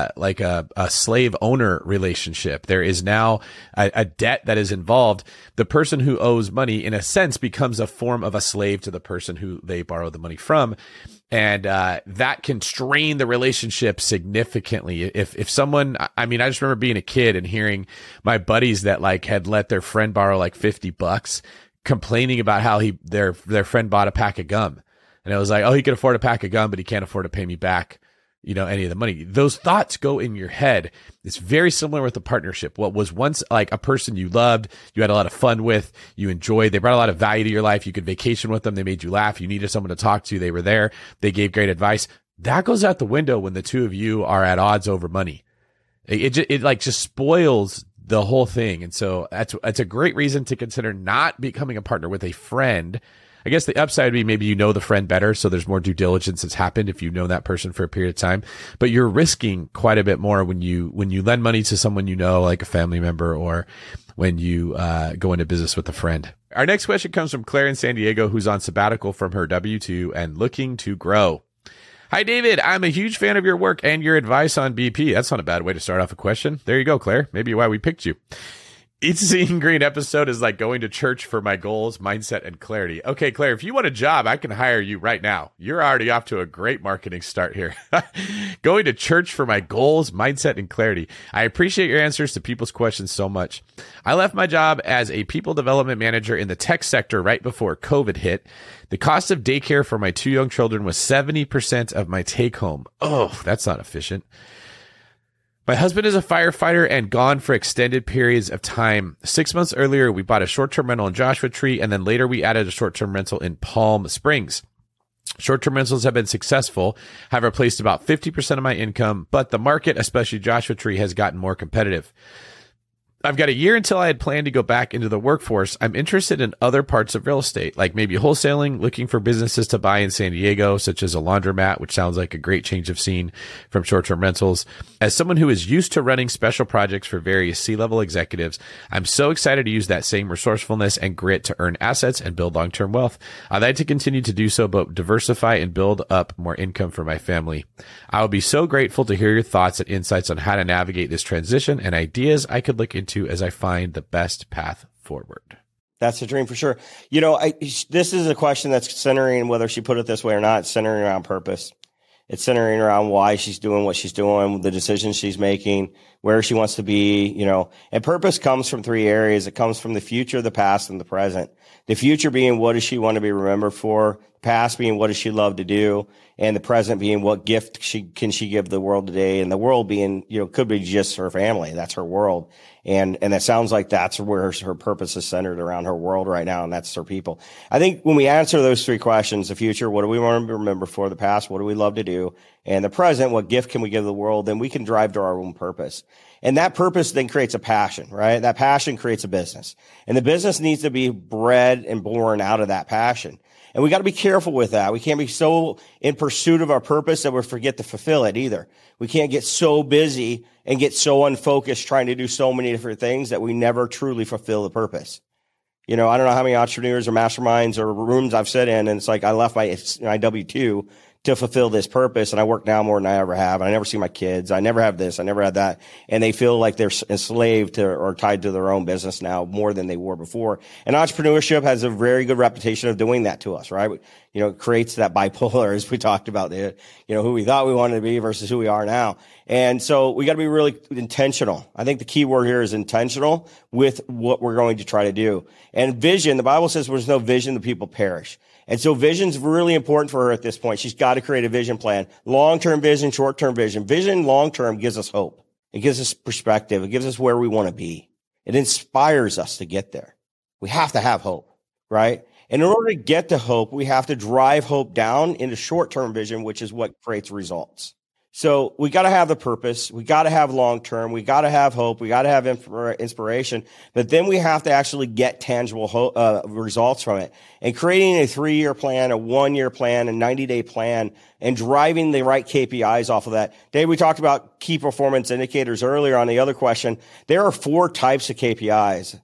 Speaker 1: slave owner relationship. There is now a debt that is involved. The person who owes money, in a sense, becomes a form of a slave to the person who they borrow the money from. And that can strain the relationship significantly. If someone, I mean, I just remember being a kid and hearing my buddies that like had let their friend borrow like $50, complaining about how their friend bought a pack of gum. And it was like, oh, he can afford a pack of gum, but he can't afford to pay me back, you know, any of the money. Those thoughts go in your head. It's very similar with the partnership. What was once like a person you loved, you had a lot of fun with, you enjoyed, they brought a lot of value to your life. You could vacation with them. They made you laugh. You needed someone to talk to. They were there. They gave great advice. That goes out the window when the two of you are at odds over money. It like just spoils the whole thing. And so that's a great reason to consider not becoming a partner with a friend. I guess the upside would be maybe you know the friend better, so there's more due diligence that's happened if you've known that person for a period of time. But you're risking quite a bit more when you lend money to someone you know, like a family member, or when you go into business with a friend. Our next question comes from Claire in San Diego, who's on sabbatical from her W-2 and looking to grow. Hi, David. I'm a huge fan of your work and your advice on BP. That's not a bad way to start off a question. There you go, Claire. Maybe why we picked you. Each Seeing Green episode is like going to church for my goals, mindset, and clarity. Okay, Claire, if you want a job, I can hire you right now. You're already off to a great marketing start here. Going to church for my goals, mindset, and clarity. I appreciate your answers to people's questions so much. I left my job as a people development manager in the tech sector right before COVID hit. The cost of daycare for my 2 young children was 70% of my take home. Oh, that's not efficient. My husband is a firefighter and gone for extended periods of time. 6 months earlier, we bought a short-term rental in Joshua Tree, and then later we added a short-term rental in Palm Springs. Short-term rentals have been successful, have replaced about 50% of my income, but the market, especially Joshua Tree, has gotten more competitive. I've got a year until I had planned to go back into the workforce. I'm interested in other parts of real estate, like maybe wholesaling, looking for businesses to buy in San Diego, such as a laundromat, which sounds like a great change of scene from short-term rentals. As someone who is used to running special projects for various C-level executives, I'm so excited to use that same resourcefulness and grit to earn assets and build long-term wealth. I'd like to continue to do so, but diversify and build up more income for my family. I would be so grateful to hear your thoughts and insights on how to navigate this transition and ideas I could look into as I find the best path forward.
Speaker 2: That's a dream for sure. This is a question that's centering, whether she put it this way or not, it's centering around purpose. It's centering around why she's doing what she's doing, the decisions she's making, where she wants to be, and purpose comes from three areas. It comes from the future, the past, and the present. The future being, what does she want to be remembered for? The past being, what does she love to do? And the present being, what gift can she give the world today? And the world being, could be just her family. That's her world. And it sounds like that's where her purpose is centered around her world right now. And that's her people. I think when we answer those three questions, the future, what do we want to remember for? The past, what do we love to do? And the present, what gift can we give the world? Then we can drive to our own purpose. And that purpose then creates a passion, right? That passion creates a business. And the business needs to be bred and born out of that passion. And we got to be careful with that. We can't be so in pursuit of our purpose that we forget to fulfill it either. We can't get so busy and get so unfocused trying to do so many different things that we never truly fulfill the purpose. I don't know how many entrepreneurs or masterminds or rooms I've sat in, and it's like I left my W-2 to fulfill this purpose, and I work now more than I ever have. I never see my kids. I never have this. I never had that. And they feel like they're enslaved to or tied to their own business now more than they were before. And entrepreneurship has a very good reputation of doing that to us, right? It creates that bipolar, as we talked about, who we thought we wanted to be versus who we are now. And so we got to be really intentional. I think the key word here is intentional with what we're going to try to do. And vision, the Bible says where there's no vision, the people perish. And so vision's really important for her at this point. She's got to create a vision plan. Long-term vision, short-term vision. Vision long-term gives us hope. It gives us perspective. It gives us where we want to be. It inspires us to get there. We have to have hope, right? And in order to get to hope, we have to drive hope down into short-term vision, which is what creates results. So we got to have the purpose. We got to have long-term. We got to have hope. We got to have inspiration. But then we have to actually get tangible results from it. And creating a 3-year plan, a 1-year plan, a 90-day plan, and driving the right KPIs off of that. Dave, we talked about key performance indicators earlier on the other question. There are 4 types of KPIs.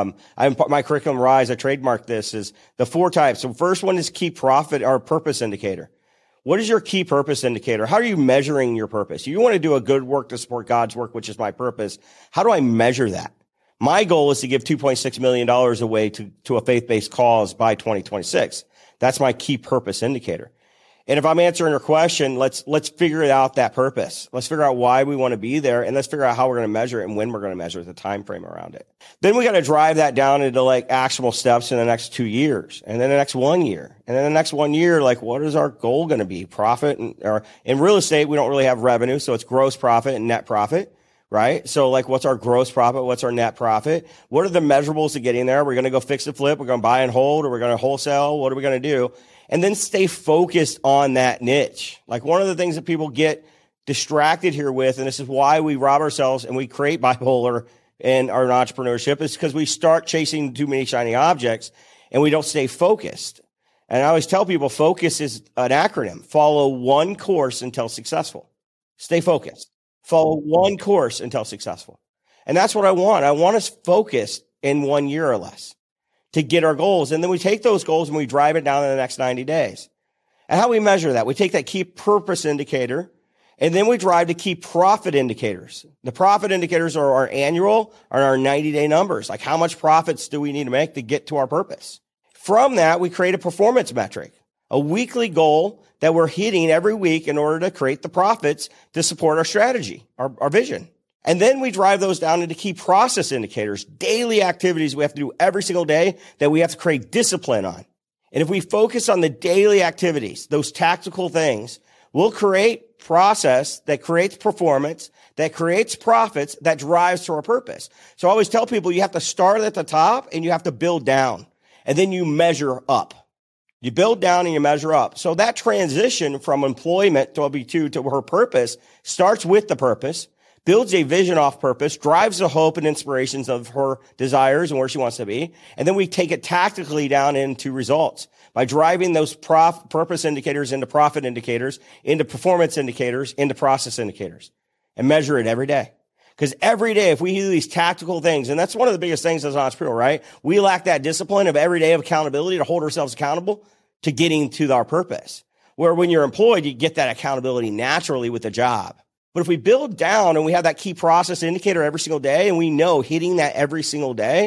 Speaker 2: My curriculum Rise, I trademarked this, is the 4 types. So first one is key profit or purpose indicator. What is your key purpose indicator? How are you measuring your purpose? You want to do a good work to support God's work, which is my purpose. How do I measure that? My goal is to give $2.6 million away to a faith-based cause by 2026. That's my key purpose indicator. And if I'm answering your question, let's figure out that purpose. Let's figure out why we want to be there, and let's figure out how we're going to measure it and when we're going to measure it, the time frame around it. Then we got to drive that down into actionable steps in the next 2 years, and then the next 1 year, and then the next 1 year. What is our goal going to be? Profit, or in real estate, we don't really have revenue, so it's gross profit and net profit. Right? So what's our gross profit? What's our net profit? What are the measurables to getting there? We're going to go fix and flip. We're going to buy and hold, or we're going to wholesale. What are we going to do? And then stay focused on that niche. One of the things that people get distracted here with, and this is why we rob ourselves and we create bipolar in our entrepreneurship, is because we start chasing too many shiny objects and we don't stay focused. And I always tell people focus is an acronym. Follow one course until successful. Stay focused. Follow one course until successful. And that's what I want. I want us focused in 1 year or less to get our goals. And then we take those goals and we drive it down in the next 90 days. And how we measure that? We take that key purpose indicator and then we drive to key profit indicators. The profit indicators are our annual or our 90-day numbers. How much profits do we need to make to get to our purpose? From that, we create a performance metric, a weekly goal that we're hitting every week in order to create the profits to support our strategy, our vision. And then we drive those down into key process indicators, daily activities we have to do every single day that we have to create discipline on. And if we focus on the daily activities, those tactical things, we'll create process that creates performance, that creates profits, that drives to our purpose. So I always tell people you have to start at the top and you have to build down. And then you measure up. You build down and you measure up. So that transition from employment to W-2 to her purpose starts with the purpose, builds a vision off purpose, drives the hope and inspirations of her desires and where she wants to be. And then we take it tactically down into results by driving those purpose indicators into profit indicators, into performance indicators, into process indicators, and measure it every day. Because every day, if we do these tactical things, and that's one of the biggest things as an entrepreneur, right? We lack that discipline of every day of accountability to hold ourselves accountable to getting to our purpose. Where when you're employed, you get that accountability naturally with the job. But if we build down and we have that key process indicator every single day, and we know hitting that every single day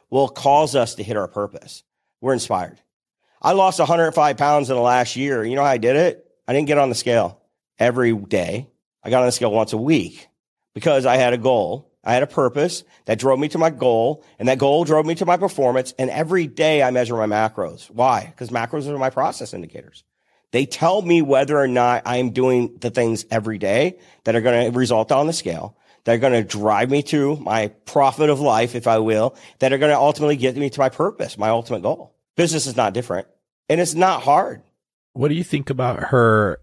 Speaker 2: will cause us to hit our purpose. We're inspired. I lost 105 pounds in the last year. You know how I did it? I didn't get on the scale every day. I got on the scale once a week because I had a goal. I had a purpose that drove me to my goal, and that goal drove me to my performance. And every day I measure my macros. Why? Because macros are my process indicators. They tell me whether or not I am doing the things every day that are going to result on the scale, that are going to drive me to my profit of life, if I will, that are going to ultimately get me to my purpose, my ultimate goal. Business is not different, and it's not hard.
Speaker 1: What do you think about her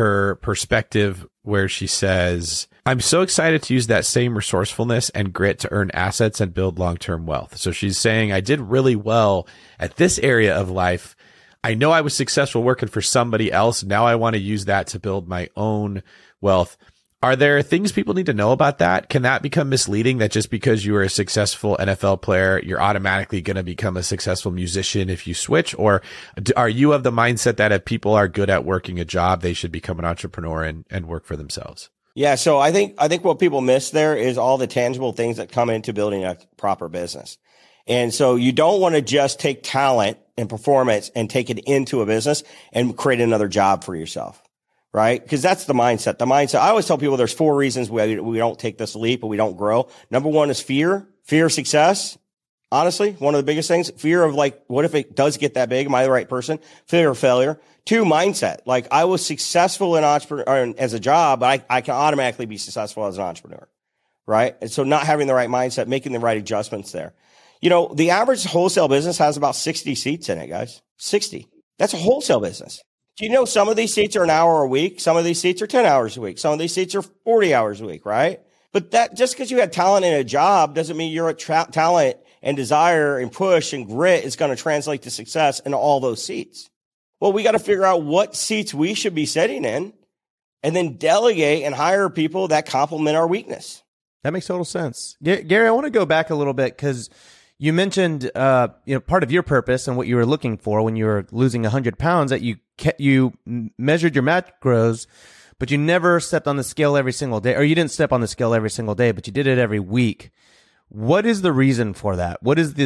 Speaker 1: perspective where she says, I'm so excited to use that same resourcefulness and grit to earn assets and build long-term wealth. So she's saying, I did really well at this area of life. I know I was successful working for somebody else. Now I want to use that to build my own wealth. Are there things people need to know about that? Can that become misleading, that just because you are a successful NFL player, you're automatically going to become a successful musician if you switch? Or are you of the mindset that if people are good at working a job, they should become an entrepreneur and work for themselves?
Speaker 2: Yeah. So I think what people miss there is all the tangible things that come into building a proper business. And so you don't want to just take talent and performance and take it into a business and create another job for yourself. Right? Because that's the mindset. I always tell people there's 4 reasons we don't take this leap or we don't grow. Number 1 is fear of success. Honestly, one of the biggest things, fear of like, what if it does get that big? Am I the right person? Fear of failure. 2, mindset. Like I was successful in entrepreneur as a job, but I can automatically be successful as an entrepreneur. Right? And so not having the right mindset, making the right adjustments there. You know, the average wholesale business has about 60 seats in it, guys. 60. That's a wholesale business. Do you know some of these seats are an hour a week? Some of these seats are 10 hours a week. Some of these seats are 40 hours a week, right? But that just because you had talent in a job doesn't mean your talent and desire and push and grit is going to translate to success in all those seats. Well, we got to figure out what seats we should be sitting in and then delegate and hire people that complement our weakness.
Speaker 3: That makes total sense. Gary, I want to go back a little bit because you mentioned, part of your purpose and what you were looking for when you were losing 100 pounds, that you measured your macros, but you never stepped on the scale every single day, or you didn't step on the scale every single day, but you did it every week. What is the reason for that? What is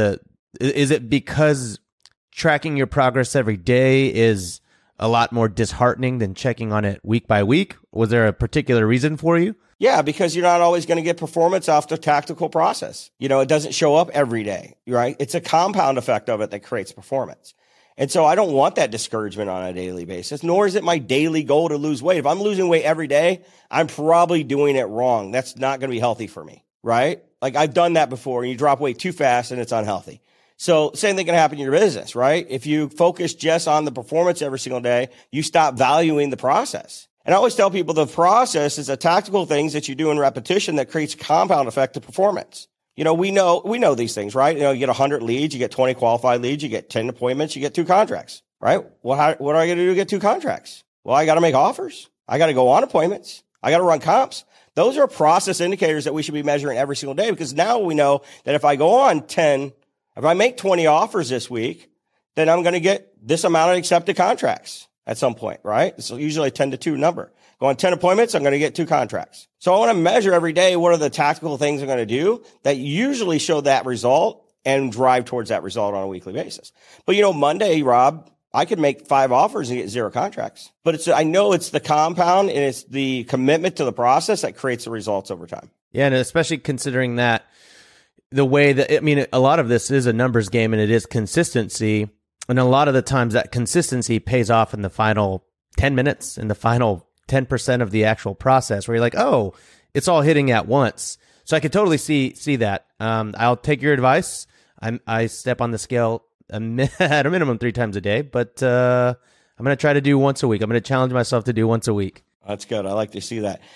Speaker 3: is it because tracking your progress every day is a lot more disheartening than checking on it week by week? Was there a particular reason for you?
Speaker 2: Yeah, because you're not always going to get performance off the tactical process. You know, it doesn't show up every day, right? It's a compound effect of it that creates performance. And so I don't want that discouragement on a daily basis, nor is it my daily goal to lose weight. If I'm losing weight every day, I'm probably doing it wrong. That's not going to be healthy for me, right? Like I've done that before, and you drop weight too fast and it's unhealthy. So same thing can happen in your business, right? If you focus just on the performance every single day, you stop valuing the process. And I always tell people the process is the tactical things that you do in repetition that creates a compound effect of performance. You know, we know these things, right? You know, you get 100 leads, you get 20 qualified leads, you get 10 appointments, you get 2 contracts, right? Well, what are I going to do to get 2 contracts? Well, I got to make offers. I got to go on appointments. I got to run comps. Those are process indicators that we should be measuring every single day, because now we know that if I go on if I make 20 offers this week, then I'm going to get this amount of accepted contracts at some point, right? It's usually a 10 to 2 number. Go on 10 appointments, I'm going to get 2 contracts. So I want to measure every day what are the tactical things I'm going to do that usually show that result and drive towards that result on a weekly basis. But Monday, Rob, I could make 5 offers and get 0 contracts. But I know it's the compound and it's the commitment to the process that creates the results over time.
Speaker 3: Yeah, and especially considering that the way that, a lot of this is a numbers game and it is consistency. And a lot of the times that consistency pays off in the final 10 minutes, in the final 10% of the actual process, where you're like, oh, it's all hitting at once. So I could totally see that. I'll take your advice. I step on the scale at a minimum 3 times a day, but I'm going to try to do once a week. I'm going to challenge myself to do once a week.
Speaker 2: That's good. I like to see that.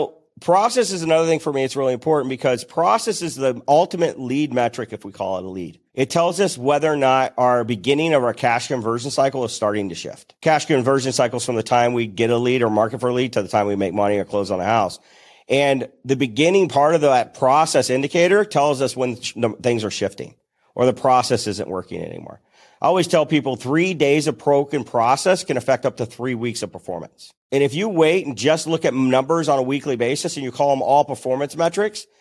Speaker 2: Process is another thing for me. It's really important because process is the ultimate lead metric, if we call it a lead. It tells us whether or not our beginning of our cash conversion cycle is starting to shift. Cash conversion cycles from the time we get a lead or market for a lead to the time we make money or close on a house. And the beginning part of that process indicator tells us when things are shifting or the process isn't working anymore. I always tell people 3 days of broken process can affect up to 3 weeks of performance. And if you wait and just look at numbers on a weekly basis and you call them all performance metrics,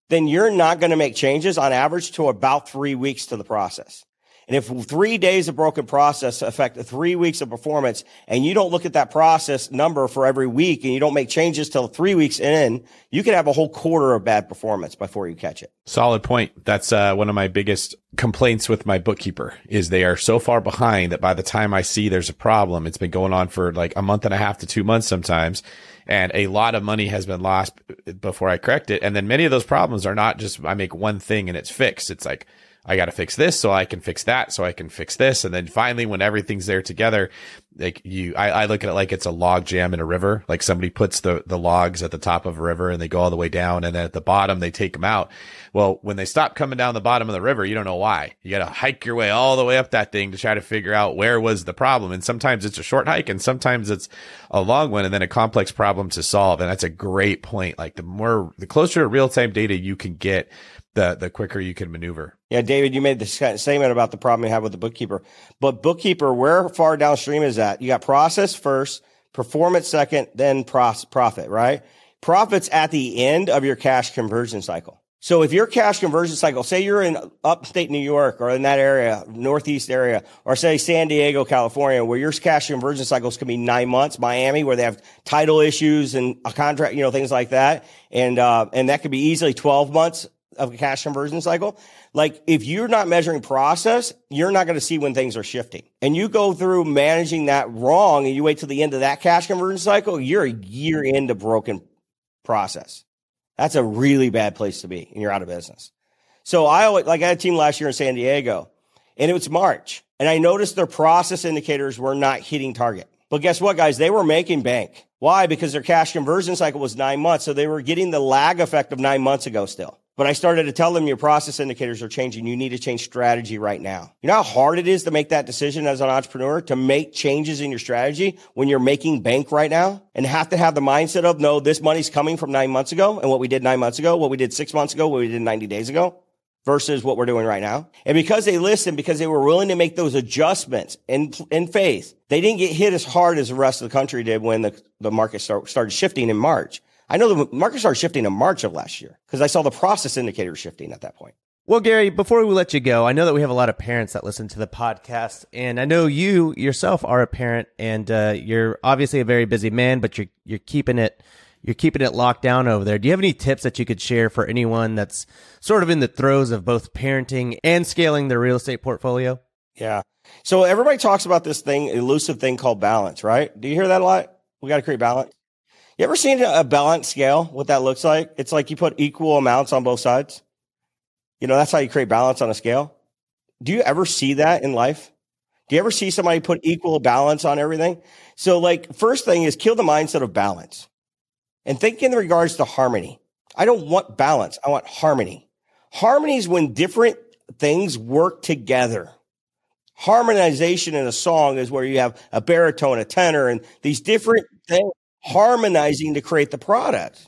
Speaker 2: then you're not going to make changes on average to about 3 weeks to the process. And if 3 days of broken process affect 3 weeks of performance, and you don't look at that process number for every week, and you don't make changes till 3 weeks in, you could have a whole quarter of bad performance before you catch it.
Speaker 1: Solid point. That's one of my biggest complaints with my bookkeeper is they are so far behind that by the time I see there's a problem, it's been going on for like a month and a half to 2 months sometimes. And a lot of money has been lost before I correct it. And then many of those problems are not just I make one thing and it's fixed. It's like, I got to fix this so I can fix that so I can fix this. And then finally, when everything's there together, like I look at it like it's a log jam in a river. Like somebody puts the logs at the top of a river and they go all the way down. And then at the bottom, they take them out. Well, when they stop coming down the bottom of the river, you don't know why. You got to hike your way all the way up that thing to try to figure out where was the problem. And sometimes it's a short hike and sometimes it's a long one and then a complex problem to solve. And that's a great point. Like the closer to real-time data you can get, the quicker you can maneuver. Yeah,
Speaker 2: David, you made the statement about the problem you have with the bookkeeper. But bookkeeper, where far downstream is that? You got process first, performance second, then profit, right? Profit's at the end of your cash conversion cycle. So if your cash conversion cycle, say you're in upstate New York or in that area, Northeast area, or say San Diego, California, where your cash conversion cycles can be 9 months, Miami, where they have title issues and a contract, things like that. And that could be easily 12 months of a cash conversion cycle. Like if you're not measuring process, you're not going to see when things are shifting. And you go through managing that wrong and you wait till the end of that cash conversion cycle, you're a year into broken process. That's a really bad place to be and you're out of business. So I had a team last year in San Diego and it was March and I noticed their process indicators were not hitting target. But guess what, guys? They were making bank. Why? Because their cash conversion cycle was 9 months. So they were getting the lag effect of 9 months ago still. But I started to tell them your process indicators are changing. You need to change strategy right now. You know how hard it is to make that decision as an entrepreneur, to make changes in your strategy when you're making bank right now and have to have the mindset of, no, this money's coming from 9 months ago and what we did 9 months ago, what we did 6 months ago, what we did 90 days ago versus what we're doing right now. And because they listened, because they were willing to make those adjustments in faith, they didn't get hit as hard as the rest of the country did when the market started shifting in March. I know the market started shifting in March of last year because I saw the process indicators shifting at that point.
Speaker 3: Well, Gary, before we let you go, I know that we have a lot of parents that listen to the podcast, and I know you yourself are a parent, and you're obviously a very busy man, but you're keeping it locked down over there. Do you have any tips that you could share for anyone that's sort of in the throes of both parenting and scaling their real estate portfolio?
Speaker 2: Yeah. So everybody talks about this elusive thing called balance, right? Do you hear that a lot? We got to create balance. You ever seen a balance scale, what that looks like? It's like you put equal amounts on both sides. That's how you create balance on a scale. Do you ever see that in life? Do you ever see somebody put equal balance on everything? So first thing is kill the mindset of balance and think in regards to harmony. I don't want balance. I want harmony. Harmony is when different things work together. Harmonization in a song is where you have a baritone, a tenor, and these different things harmonizing to create the product.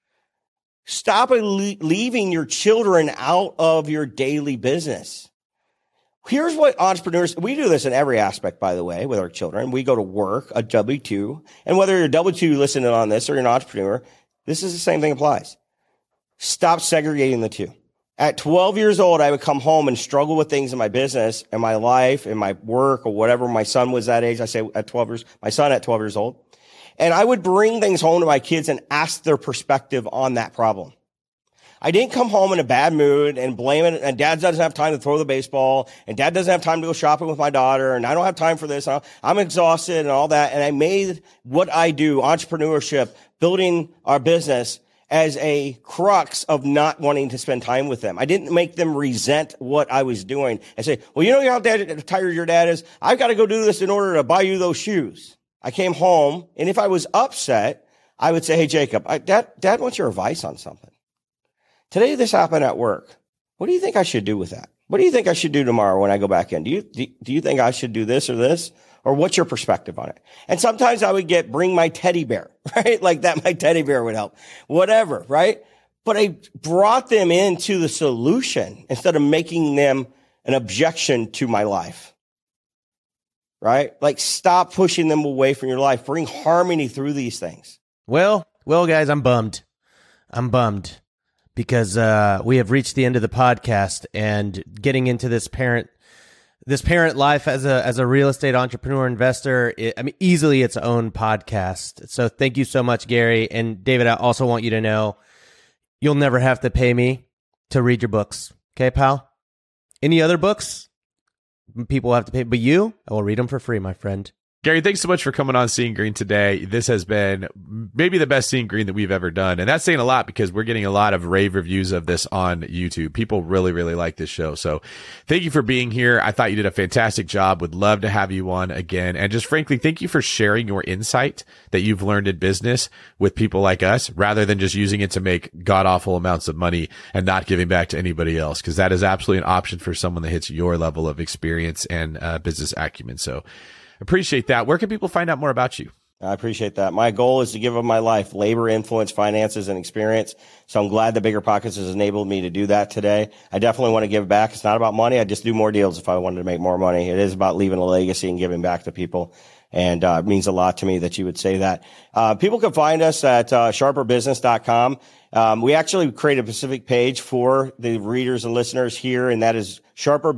Speaker 2: Stop leaving your children out of your daily business. Here's what entrepreneurs, we do this in every aspect, by the way, with our children. We go to work, a W-2, and whether you're a W-2 listening on this or you're an entrepreneur, this is the same thing applies. Stop segregating the two. At 12 years old, I would come home and struggle with things in my business and my life and my work or whatever. My son was that age. I say at 12 years, my son at 12 years old. And I would bring things home to my kids and ask their perspective on that problem. I didn't come home in a bad mood and blame it. And dad doesn't have time to throw the baseball. And dad doesn't have time to go shopping with my daughter. And I don't have time for this. I'm exhausted and all that. And I made what I do, entrepreneurship, building our business, as a crux of not wanting to spend time with them. I didn't make them resent what I was doing and say, well, you know how tired your dad is? I've got to go do this in order to buy you those shoes. I came home, and if I was upset, I would say, hey, Jacob, Dad wants your advice on something. Today, this happened at work. What do you think I should do with that? What do you think I should do tomorrow when I go back in? Do you think I should do this or this? Or what's your perspective on it? And sometimes I would bring my teddy bear, right? Like that, my teddy bear would help. Whatever, right? But I brought them into the solution instead of making them an objection to my life. Right? Like stop pushing them away from your life. Bring harmony through these things.
Speaker 3: Well, guys, I'm bummed. because we have reached the end of the podcast, and getting into this parent life as a real estate entrepreneur investor, easily its own podcast. So thank you so much, Gary. And David, I also want you to know you'll never have to pay me to read your books. Okay, pal? Any other books? People have to pay, but I will read them for free, my friend.
Speaker 1: Gary, thanks so much for coming on Seeing Green today. This has been maybe the best Seeing Green that we've ever done. And that's saying a lot because we're getting a lot of rave reviews of this on YouTube. People really, really like this show. So thank you for being here. I thought you did a fantastic job. Would love to have you on again. And just frankly, thank you for sharing your insight that you've learned in business with people like us, rather than just using it to make god awful amounts of money and not giving back to anybody else. Because that is absolutely an option for someone that hits your level of experience and business acumen. So appreciate that. Where can people find out more about you?
Speaker 2: I appreciate that. My goal is to give of my life, labor, influence, finances, and experience. So I'm glad that Bigger Pockets has enabled me to do that today. I definitely want to give back. It's not about money. I just do more deals if I wanted to make more money. It is about leaving a legacy and giving back to people. And it means a lot to me that you would say that. People can find us at sharperbusiness.com. We actually created a specific page for the readers and listeners here, and that is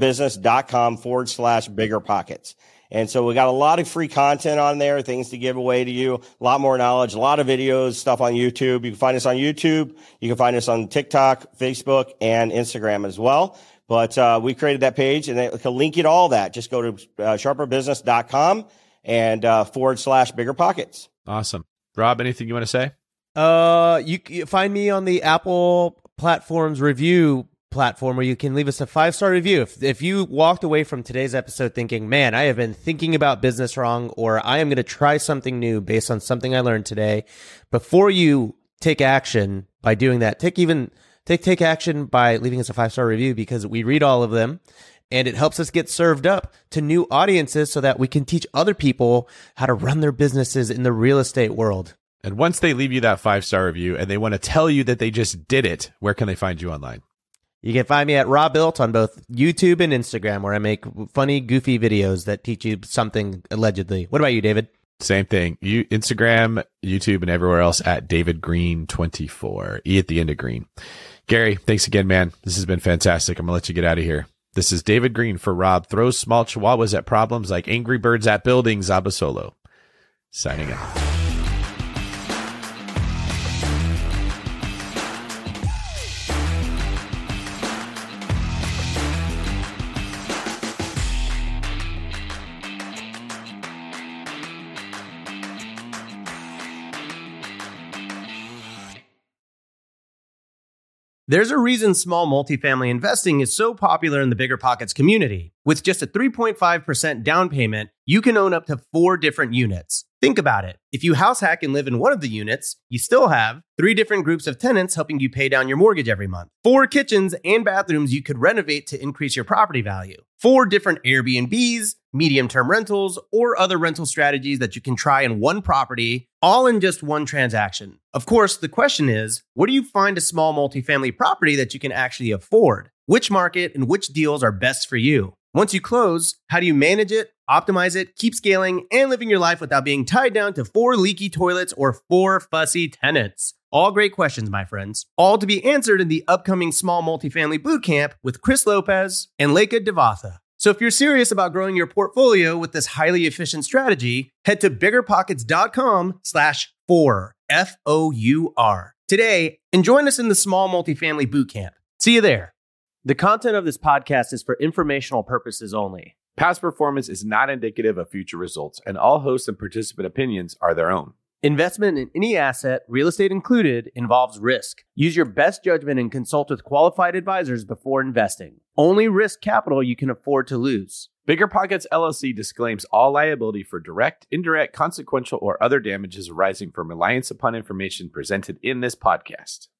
Speaker 2: sharperbusiness.com/bigger pockets. And so we got a lot of free content on there, things to give away to you, a lot more knowledge, a lot of videos, stuff on YouTube. You can find us on YouTube. You can find us on TikTok, Facebook, and Instagram as well. But we created that page, and it can link you to all that. Just go to sharperbusiness.com and /bigger pockets.
Speaker 1: Awesome. Rob, anything you want to say?
Speaker 3: You find me on the Apple platforms review platform where you can leave us a 5-star review. If you walked away from today's episode thinking, man, I have been thinking about business wrong, or I am going to try something new based on something I learned today, before you take action by doing that, take action by leaving us a 5-star review, because we read all of them and it helps us get served up to new audiences so that we can teach other people how to run their businesses in the real estate world.
Speaker 1: And once they leave you that 5-star review and they want to tell you that they just did it, where can they find you online?
Speaker 3: You can find me at Rob Built on both YouTube and Instagram, where I make funny, goofy videos that teach you something allegedly. What about you, David?
Speaker 1: Same thing. Instagram, YouTube, and everywhere else at David Green 24. E at the end of Green. Gary, thanks again, man. This has been fantastic. I'm going to let you get out of here. This is David Green for Rob Throws Small Chihuahuas at Problems Like Angry Birds at Buildings, Abasolo. Signing out.
Speaker 4: There's a reason small multifamily investing is so popular in the Bigger Pockets community. With just a 3.5% down payment, you can own up to 4 different units. Think about it. If you house hack and live in one of the units, you still have 3 different groups of tenants helping you pay down your mortgage every month, 4 kitchens and bathrooms you could renovate to increase your property value, 4 different Airbnbs, medium-term rentals, or other rental strategies that you can try in one property, all in just one transaction. Of course, the question is, where do you find a small multifamily property that you can actually afford? Which market and which deals are best for you? Once you close, how do you manage it, optimize it, keep scaling, and living your life without being tied down to 4 leaky toilets or 4 fussy tenants? All great questions, my friends. All to be answered in the upcoming Small Multifamily Bootcamp with Chris Lopez and Leica Devatha. So if you're serious about growing your portfolio with this highly efficient strategy, head to biggerpockets.com/4, FOUR, today and join us in the Small Multifamily Bootcamp. See you there. The content of this podcast is for informational purposes only.
Speaker 1: Past performance is not indicative of future results, and all host and participant opinions are their own.
Speaker 4: Investment in any asset, real estate included, involves risk. Use your best judgment and consult with qualified advisors before investing. Only risk capital you can afford to lose.
Speaker 1: Bigger Pockets LLC disclaims all liability for direct, indirect, consequential, or other damages arising from reliance upon information presented in this podcast.